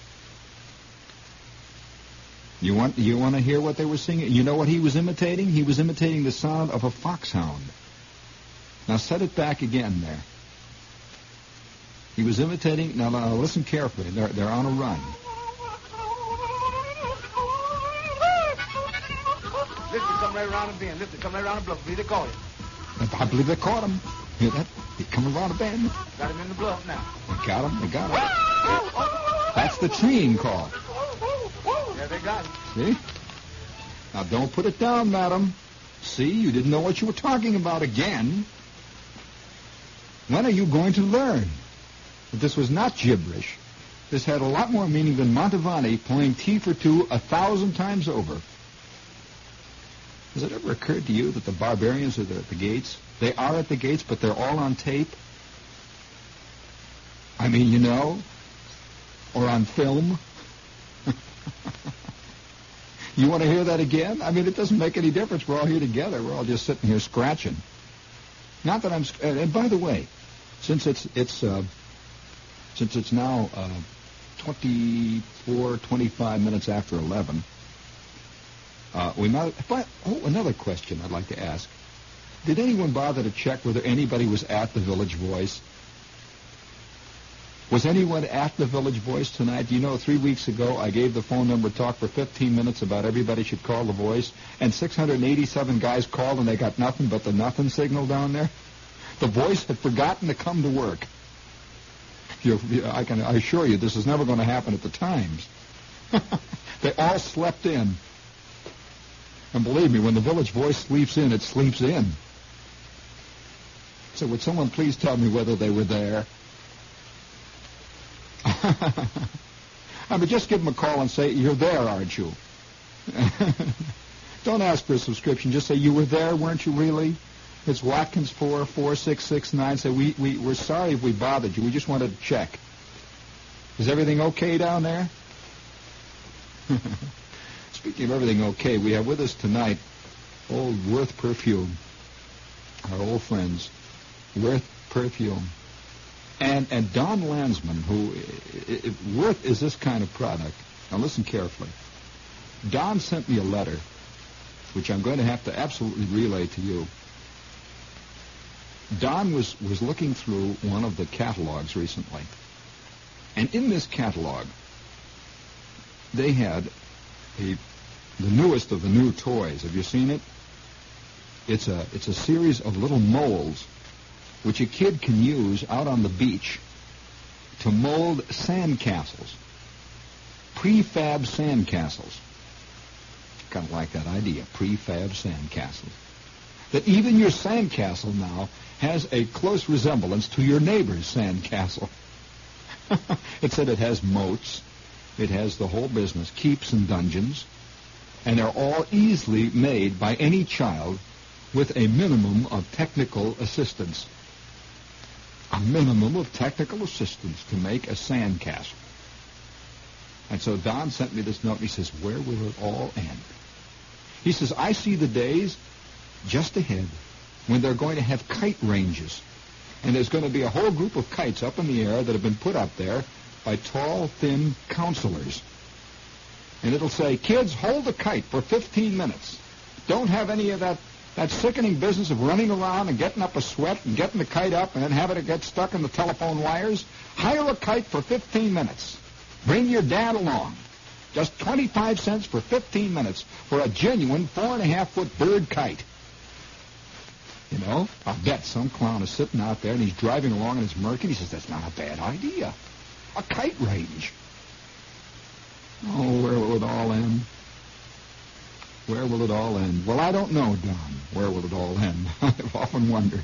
You want to hear what they were singing? You know what he was imitating? He was imitating the sound of a foxhound. Now set it back again there. He was imitating. Now listen carefully. They're on a run. Listen, come right around the bend. Listen, come right around the bluff. Read the call it. I believe they caught him. Hear that? He come around the bend. Got him in the bluff now. They got him. That's the train call. Yeah, they got him. See? Now don't put it down, madam. See, you didn't know what you were talking about again. When are you going to learn that this was not gibberish? This had a lot more meaning than Mantovani playing T for two 1,000 times over. Has it ever occurred to you that the barbarians are at the gates? They are at the gates, but they're all on tape? I mean, you know, or on film. You want to hear that again? I mean, it doesn't make any difference. We're all here together. We're all just sitting here scratching. Not that I'm. And by the way, since it's now 25 minutes after 11, Another question I'd like to ask. Did anyone bother to check whether anybody was at the Village Voice? Was anyone at the Village Voice tonight? Do you know 3 weeks ago I gave the phone number talk for 15 minutes about everybody should call the Voice, and 687 guys called and they got nothing but the nothing signal down there? The Voice had forgotten to come to work. I assure you this is never going to happen at the Times. They all slept in. And believe me, when the Village Voice sleeps in, it sleeps in. So would someone please tell me whether they were there? I mean, just give them a call and say, you're there, aren't you? Don't ask for a subscription. Just say, you were there, weren't you really? It's Watkins 44669. Say, we're sorry if we bothered you. We just wanted to check. Is everything okay down there? Speaking of everything okay, we have with us tonight old Worth Perfume, our old friends, Worth Perfume. And Don Landsman, who Worth is this kind of product. Now listen carefully. Don sent me a letter, which I'm going to have to absolutely relay to you. Don was looking through one of the catalogs recently, and in this catalog, they had the newest of the new toys. Have you seen it? It's a series of little molds which a kid can use out on the beach to mold sandcastles, prefab sandcastles. Kind of like that idea, prefab sandcastles. That even your sandcastle now has a close resemblance to your neighbor's sandcastle. It said it has moats, it has the whole business, keeps and dungeons, and they're all easily made by any child with a minimum of technical assistance. A minimum of technical assistance to make a sandcastle. And so Don sent me this note, and he says, where will it all end? He says, I see the days just ahead when they're going to have kite ranges. And there's going to be a whole group of kites up in the air that have been put up there by tall, thin counselors. And it'll say, kids, hold the kite for 15 minutes. Don't have any of that sickening business of running around and getting up a sweat and getting the kite up and then having it get stuck in the telephone wires. Hire a kite for 15 minutes. Bring your dad along. Just 25 cents for 15 minutes for a genuine 4.5-foot bird kite. You know, I'll bet some clown is sitting out there and he's driving along in his Mercury. He says, that's not a bad idea. A kite range. Oh, where will it all end? Where will it all end? Well, I don't know, Don. Where will it all end? I've often wondered.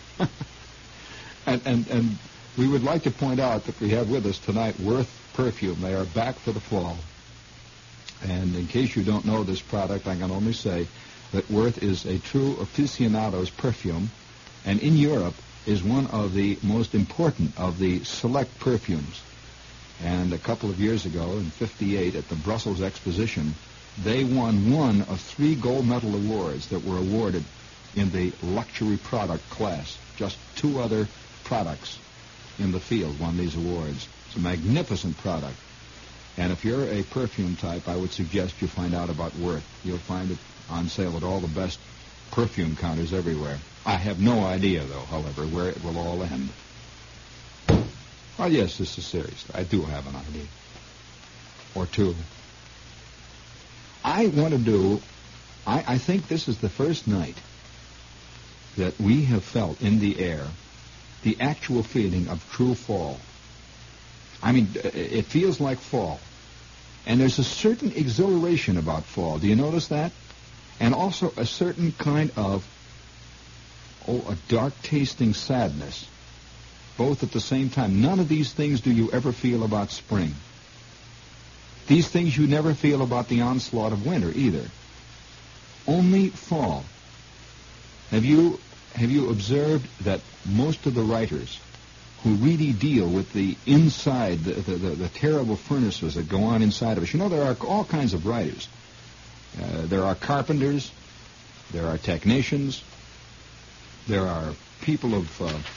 and we would like to point out that we have with us tonight Worth Perfume. They are back for the fall. And in case you don't know this product, I can only say that Worth is a true aficionado's perfume, and in Europe is one of the most important of the select perfumes. And a couple of years ago, in '58, at the Brussels Exposition, they won one of 3 gold medal awards that were awarded in the luxury product class. Just 2 other products in the field won these awards. It's a magnificent product. And if you're a perfume type, I would suggest you find out about Worth. You'll find it on sale at all the best perfume counters everywhere. I have no idea, though, however, where it will all end. Oh, yes, this is serious. I do have an idea. Or 2. I want to do, I think this is the first night that we have felt in the air the actual feeling of true fall. I mean, it feels like fall. And there's a certain exhilaration about fall. Do you notice that? And also a certain kind of, a dark-tasting sadness, both at the same time. None of these things do you ever feel about spring. These things you never feel about the onslaught of winter either. Only fall. Have you observed that most of the writers who really deal with the inside, the terrible furnaces that go on inside of us? You know, there are all kinds of writers. There are carpenters, there are technicians, there are people of...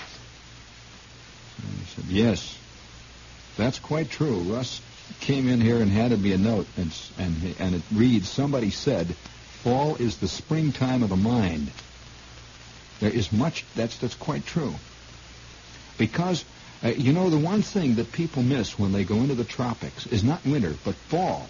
yes, that's quite true. Russ came in here and handed me a note, and it reads, somebody said fall is the springtime of the mind. There is much that's quite true. Because, the one thing that people miss when they go into the tropics is not winter, but fall.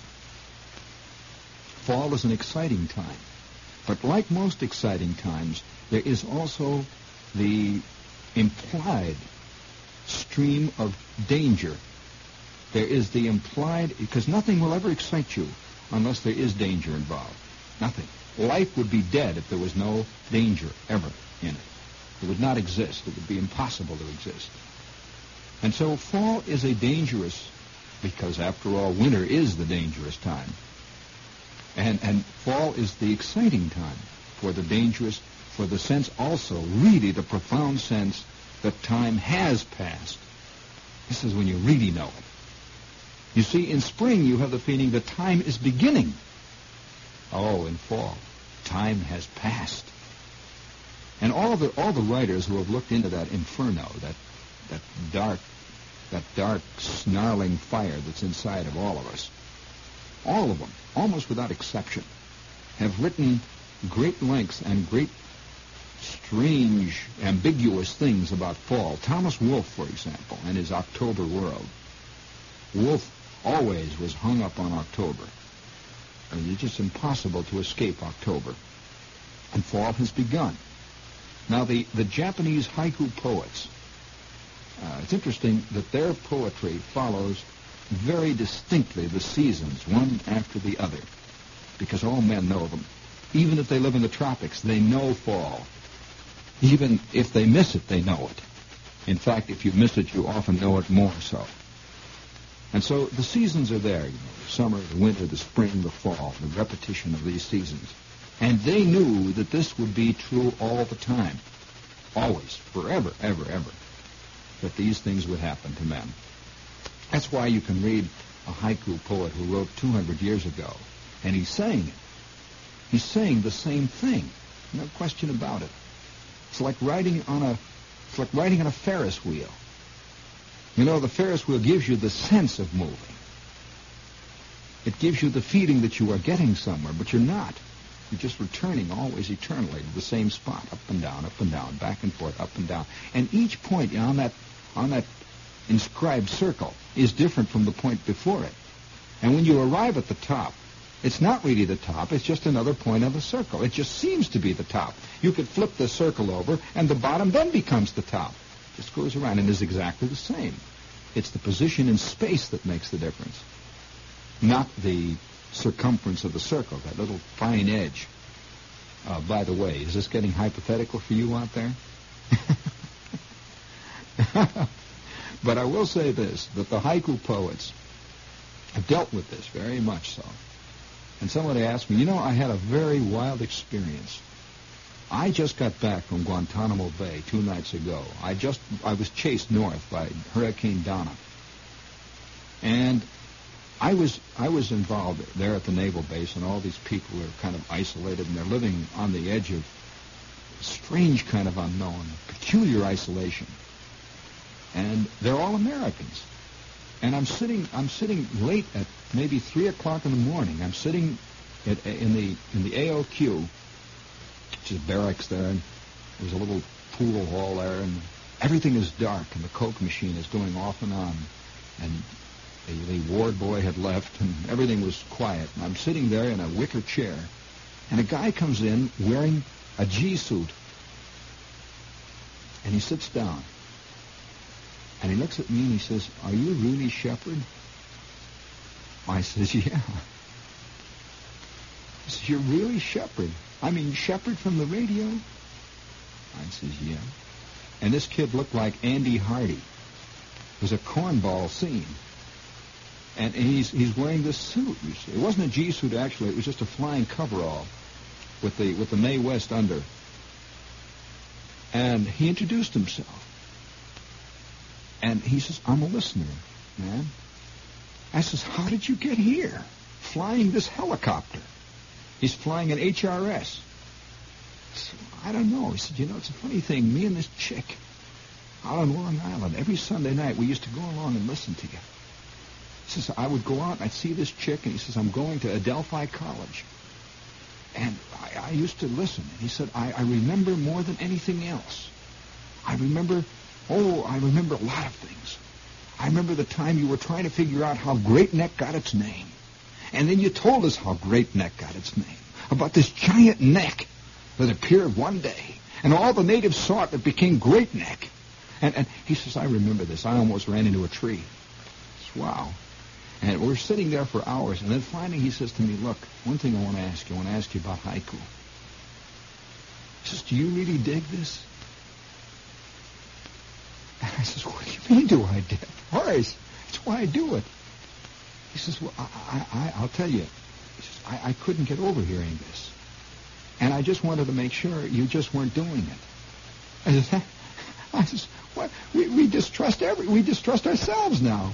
Fall is an exciting time. But like most exciting times, there is also the implied stream of danger. There is the implied, because nothing will ever excite you unless there is danger involved. Nothing. Life would be dead if there was no danger ever in it. It would not exist. It would be impossible to exist. And so fall is a dangerous, because after all, winter is the dangerous time. And fall is the exciting time for the dangerous, for the sense also, really the profound sense that time has passed. This is when you really know it. You see, in spring you have the feeling that time is beginning. Oh, in fall, time has passed. And all the writers who have looked into that inferno, that dark snarling fire that's inside of all of us, all of them, almost without exception, have written great lengths and great strange, ambiguous things about fall. Thomas Wolfe, for example, in his October World. Wolfe always was hung up on October. It's just impossible to escape October. And fall has begun. Now, the Japanese haiku poets, it's interesting that their poetry follows very distinctly the seasons, one after the other, because all men know them. Even if they live in the tropics, they know fall. Even if they miss it, they know it. In fact, if you miss it, you often know it more so. And so the seasons are there, the summer, the winter, the spring, the fall, the repetition of these seasons. And they knew that this would be true all the time, always, forever, ever, ever, that these things would happen to men. That's why you can read a haiku poet who wrote 200 years ago, and he's saying it. He's saying the same thing, no question about it. It's like riding on a Ferris wheel. The Ferris wheel gives you the sense of moving. It gives you the feeling that you are getting somewhere, but you're not. You're just returning always eternally to the same spot, up and down, back and forth, up and down. And each point on that inscribed circle is different from the point before it. And when you arrive at the top, it's not really the top, it's just another point on the circle. It just seems to be the top. You could flip the circle over, and the bottom then becomes the top. It just goes around and is exactly the same. It's the position in space that makes the difference, not the circumference of the circle, that little fine edge. By the way, is this getting hypothetical for you out there? But I will say this, that the haiku poets have dealt with this very much so. And somebody asked me, I had a very wild experience. I just got back from Guantanamo Bay 2 nights ago. I was chased north by Hurricane Donna. And I was involved there at the naval base, and all these people are kind of isolated, and they're living on the edge of strange kind of unknown, peculiar isolation. And they're all Americans. And I'm sitting late at maybe 3 o'clock in the morning. I'm sitting in the AOQ, which is barracks there, and there's a little pool hall there, and everything is dark, and the Coke machine is going off and on, and the ward boy had left, and everything was quiet. And I'm sitting there in a wicker chair, and a guy comes in wearing a G-suit, and he sits down. And he looks at me and he says, "Are you really Shepard?" I says, "Yeah." He says, "You're really Shepard? I mean, Shepard from the radio?" I says, "Yeah." And this kid looked like Andy Hardy. It was a cornball scene. And he's wearing this suit, you see. It wasn't a G-suit, actually. It was just a flying coverall with the Mae West under. And he introduced himself. And he says, "I'm a listener, man." I says, "How did you get here, flying this helicopter?" He's flying an HRS. So, I don't know. He said, "It's a funny thing. Me and this chick out on Long Island, every Sunday night we used to go along and listen to you." He says, "I would go out and I'd see this chick," and he says, "I'm going to Adelphi College." And I used to listen. And he said, I remember more than anything else. I remember a lot of things. I remember the time you were trying to figure out how Great Neck got its name. And then you told us how Great Neck got its name. About this giant neck that appeared one day. And all the natives saw it. It became Great Neck. And he says, I remember this. I almost ran into a tree. Says, wow. And we're sitting there for hours. And then finally he says to me, look, one thing I want to ask you. I want to ask you about haiku. He says, do you really dig this? And I says, what do you mean do I dig? Of course. That's why I do it. He says, well, I'll tell you. He says, I couldn't get over hearing this. And I just wanted to make sure you just weren't doing it. I says, what? We distrust ourselves now.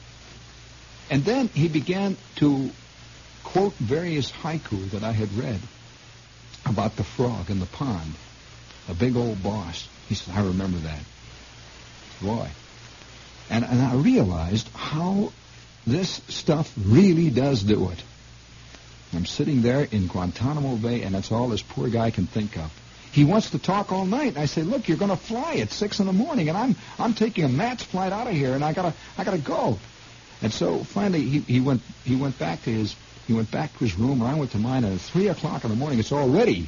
And then he began to quote various haiku that I had read about the frog in the pond, a big old boss. He said, I remember that. Boy. And I realized how this stuff really does do it. I'm sitting there in Guantanamo Bay, and that's all this poor guy can think of. He wants to talk all night. And I say, look, you're going to fly at 6 in the morning, and I'm taking a Matt's flight out of here, and I gotta go. And so finally he went back to his room, or I went to mine, and at 3 o'clock in the morning, it's already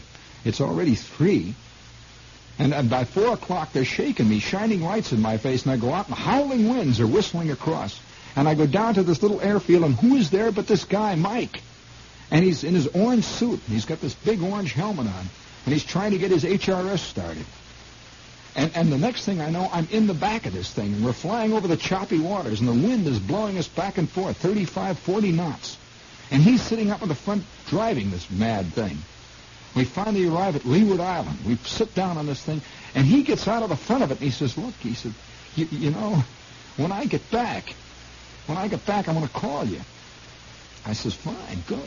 3. And by 4 o'clock, they're shaking me, shining lights in my face, and I go out, and howling winds are whistling across. And I go down to this little airfield, and who is there but this guy, Mike? And he's in his orange suit, and he's got this big orange helmet on, and he's trying to get his HRS started. And the next thing I know, I'm in the back of this thing, and we're flying over the choppy waters, and the wind is blowing us back and forth, 35, 40 knots. And he's sitting up in the front driving this mad thing. We finally arrive at Leeward Island. We sit down on this thing, and he gets out of the front of it, and he says, look, he said, you know, when I get back, I'm going to call you. I says, fine, good.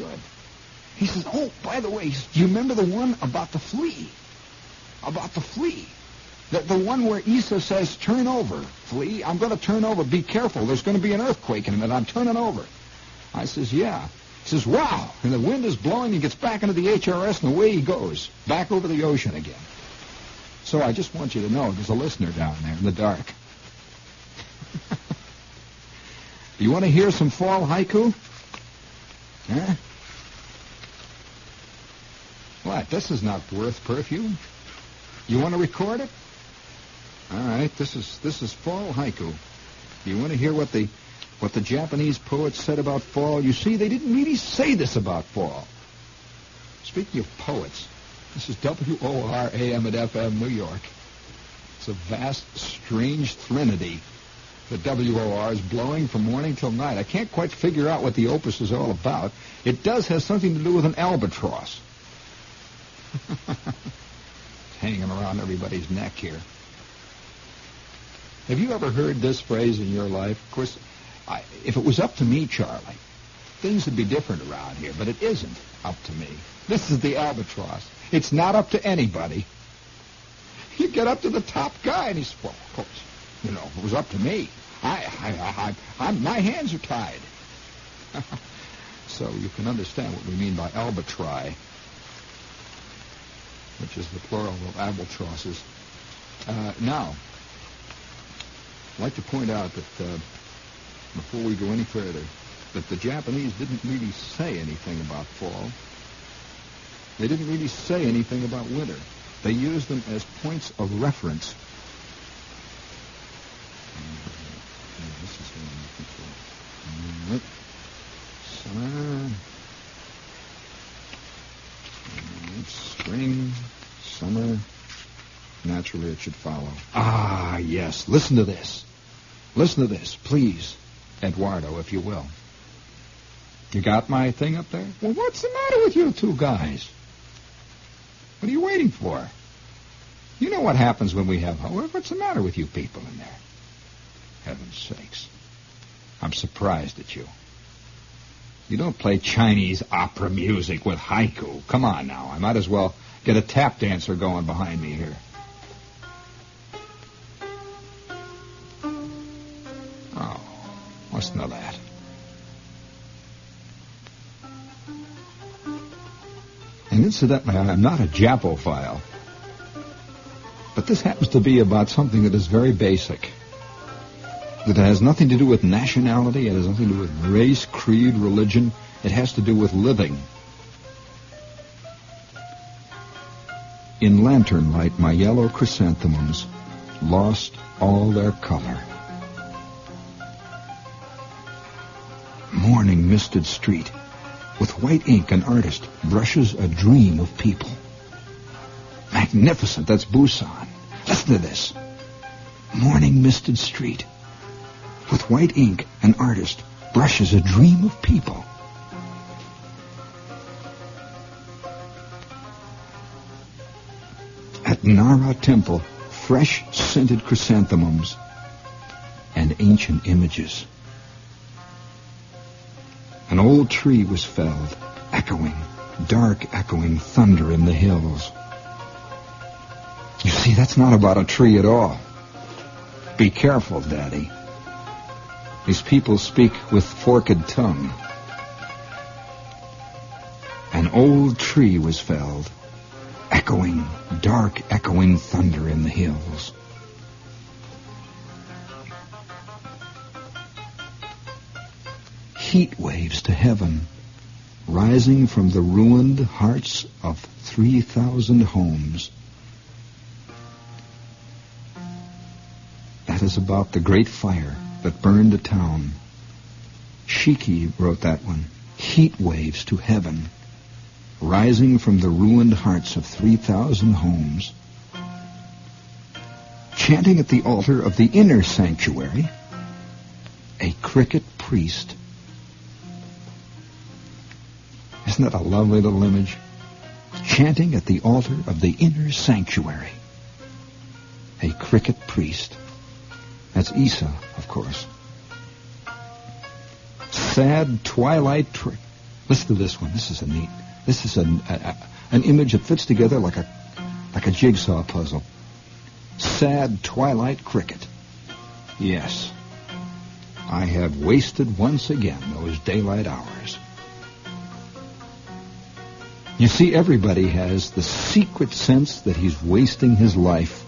He says, oh, by the way, do you remember the one about the flea? About the flea. The one where Isa says, turn over, flea. I'm going to turn over. Be careful. There's going to be an earthquake in a minute. I'm turning over. I says, yeah. He says, wow. And the wind is blowing. He gets back into the HRS, and away he goes. Back over the ocean again. So I just want you to know, there's a listener down there in the dark. You want to hear some fall haiku? Huh? What? This is not worth perfume. You want to record it? All right. This is fall haiku. You want to hear what the Japanese poets said about fall? You see, they didn't really say this about fall. Speaking of poets, this is WORAM at FM New York. It's a vast, strange trinity. The WOR is blowing from morning till night. I can't quite figure out what the opus is all about. It does have something to do with an albatross. It's hanging around everybody's neck here. Have you ever heard this phrase in your life? Of course, if it was up to me, Charlie, things would be different around here, but it isn't up to me. This is the albatross. It's not up to anybody. You get up to the top guy, and he's, well, of course, you know, if it was up to me, my hands are tied. So you can understand what we mean by albatri, which is the plural of albatrosses. Now, I'd like to point out that, before we go any further, that the Japanese didn't really say anything about fall. They didn't really say anything about winter. They used them as points of reference. This is what I'm looking for. Summer. Spring. Summer. Naturally, it should follow. Ah, yes. Listen to this. Listen to this, please, Eduardo, if you will. You got my thing up there? Well, what's the matter with you two guys? What are you waiting for? You know what happens when we have... What's the matter with you people in there? Heaven's sakes. I'm surprised at you. You don't play Chinese opera music with haiku. Come on now. I might as well get a tap dancer going behind me here. Oh, listen to that. Incidentally, I'm not a Japophile, but this happens to be about something that is very basic, that has nothing to do with nationality, it has nothing to do with race, creed, religion. It has to do with living. In lantern light, my yellow chrysanthemums lost all their color. Morning misted street. With white ink, an artist brushes a dream of people. Magnificent, that's Busan. Listen to this. Morning misted street. With white ink, an artist brushes a dream of people. At Nara Temple, fresh scented chrysanthemums and ancient images. An old tree was felled, echoing, dark echoing thunder in the hills. You see, that's not about a tree at all. Be careful, Daddy. These people speak with forked tongue. An old tree was felled, echoing, dark echoing thunder in the hills. Heat waves to heaven, rising from the ruined hearts of 3,000 homes. That is about the great fire that burned a town. Shiki wrote that one. Heat waves to heaven, rising from the ruined hearts of 3,000 homes. Chanting at the altar of the inner sanctuary, a cricket priest. Isn't that a lovely little image? Chanting at the altar of the inner sanctuary. A cricket priest. That's Isa, of course. Sad twilight trick. Listen to this one. This is a neat. This is an image that fits together like a jigsaw puzzle. Sad twilight cricket. Yes, I have wasted once again those daylight hours. You see, everybody has the secret sense that he's wasting his life.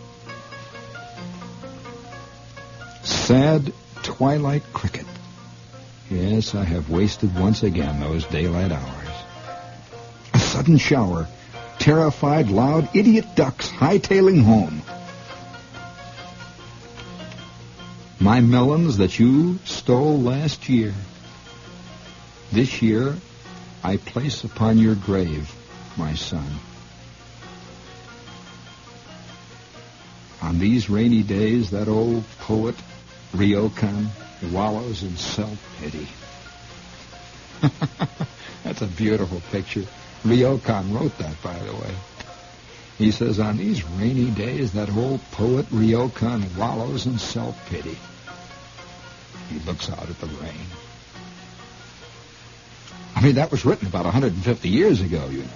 Sad twilight cricket. Yes, I have wasted once again those daylight hours. A sudden shower. Terrified, loud, idiot ducks hightailing home. My melons that you stole last year. This year, I place upon your grave, my son. On these rainy days, that old poet, Ryokan, wallows in self-pity. That's a beautiful picture. Ryokan wrote that, by the way. He says, on these rainy days, that old poet Ryokan wallows in self-pity. He looks out at the rain. I mean, that was written about 150 years ago, you know.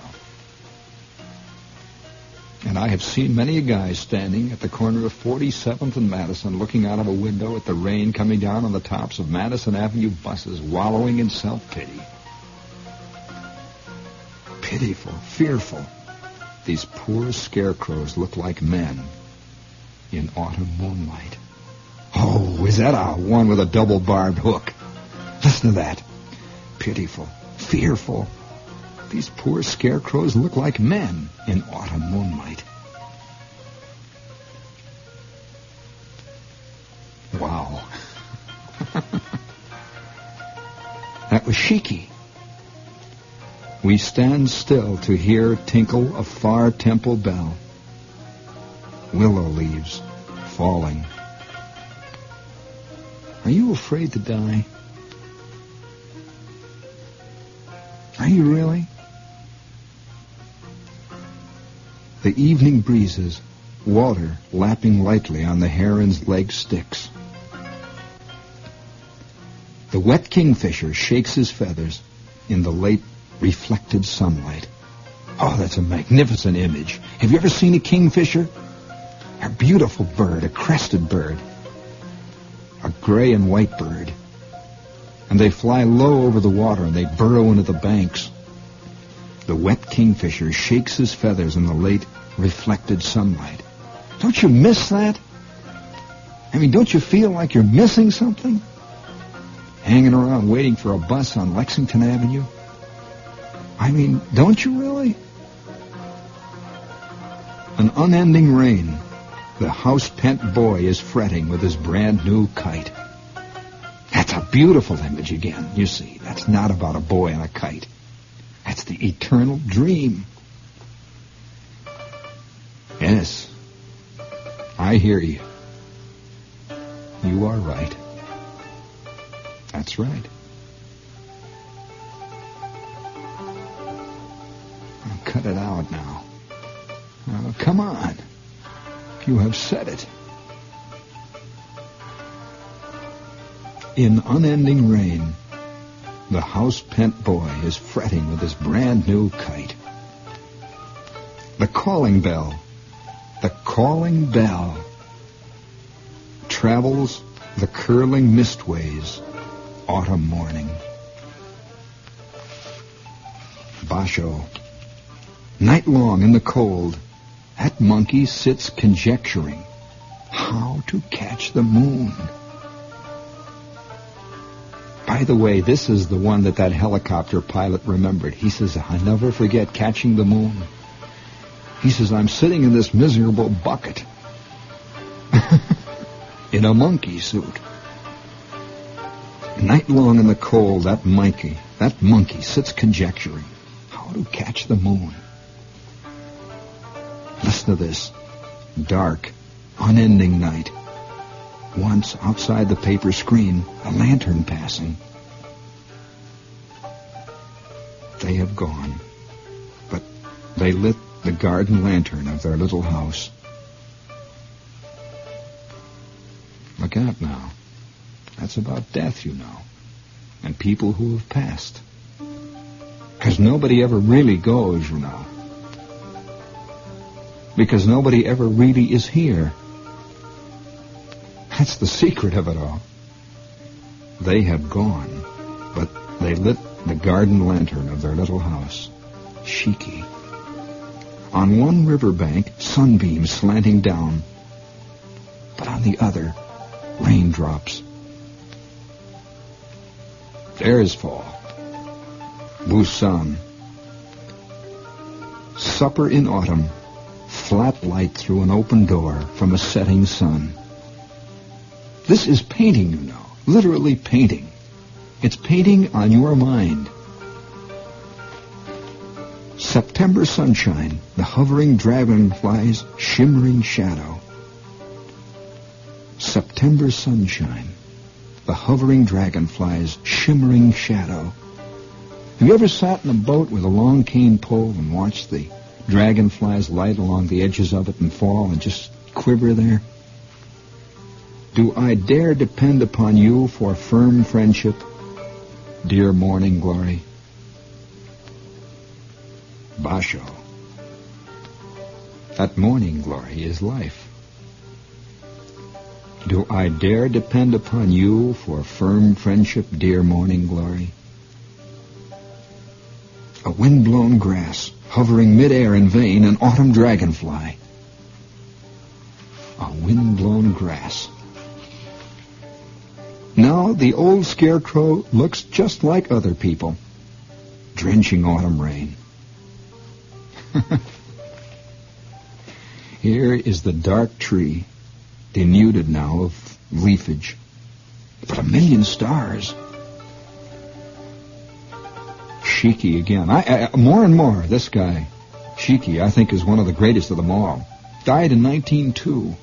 And I have seen many a guy standing at the corner of 47th and Madison looking out of a window at the rain coming down on the tops of Madison Avenue buses, wallowing in self-pity. Pitiful, fearful. These poor scarecrows look like men in autumn moonlight. Oh, is that a one with a double barbed hook? Listen to that. Pitiful, fearful. These poor scarecrows look like men in autumn moonlight. Wow. That was Shiki. We stand still to hear tinkle of far temple bell. Willow leaves falling. Are you afraid to die? Are you really? The evening breezes, water lapping lightly on the heron's leg sticks. The wet kingfisher shakes his feathers in the late reflected sunlight. Oh, that's a magnificent image. Have you ever seen a kingfisher? A beautiful bird, a crested bird. A gray and white bird. And they fly low over the water and they burrow into the banks. The wet kingfisher shakes his feathers in the late reflected sunlight. Don't you miss that? I mean, don't you feel like you're missing something? Hanging around waiting for a bus on Lexington Avenue? I mean, don't you really? An unending rain. The house-pent boy is fretting with his brand-new kite. That's a beautiful image again, you see. That's not about a boy and a kite. That's the eternal dream. Yes, I hear you. You are right. That's right. I'll cut it out now. Come on. You have said it. In unending rain, the house-pent boy is fretting with his brand-new kite. The calling bell travels the curling mistways, autumn morning. Basho. Night long in the cold, that monkey sits conjecturing how to catch the moon. By the way, this is the one that helicopter pilot remembered. He says, I never forget catching the moon. He says, I'm sitting in this miserable bucket in a monkey suit. Night long in the cold, that monkey sits conjecturing how to catch the moon. Listen to this. Dark, unending night. Once, outside the paper screen, a lantern passing. They have gone, but they lit the garden lantern of their little house. Look out now. That's about death, you know, and people who have passed. Because nobody ever really goes, you know. Because nobody ever really is here. That's the secret of it all. They have gone, but they lit the garden lantern of their little house. Shiki. On one riverbank, sunbeams slanting down, but on the other, raindrops. There's fall. Busan. Supper in autumn. Flat light through an open door from a setting sun. This is painting, you know. Literally painting. It's painting on your mind. September sunshine, the hovering dragonfly's shimmering shadow. September sunshine, the hovering dragonfly's shimmering shadow. Have you ever sat in a boat with a long cane pole and watched the dragonflies light along the edges of it and fall and just quiver there? Do I dare depend upon you for firm friendship, dear morning glory? Basho. That morning glory is life. Do I dare depend upon you for firm friendship, dear morning glory? A wind-blown grass, hovering midair in vain, an autumn dragonfly. A wind-blown grass. Now the old scarecrow looks just like other people. Drenching autumn rain. Here is the dark tree, denuded now of leafage. But a million stars. Shiki again. More and more, this guy, Shiki, I think is one of the greatest of them all. Died in 1902.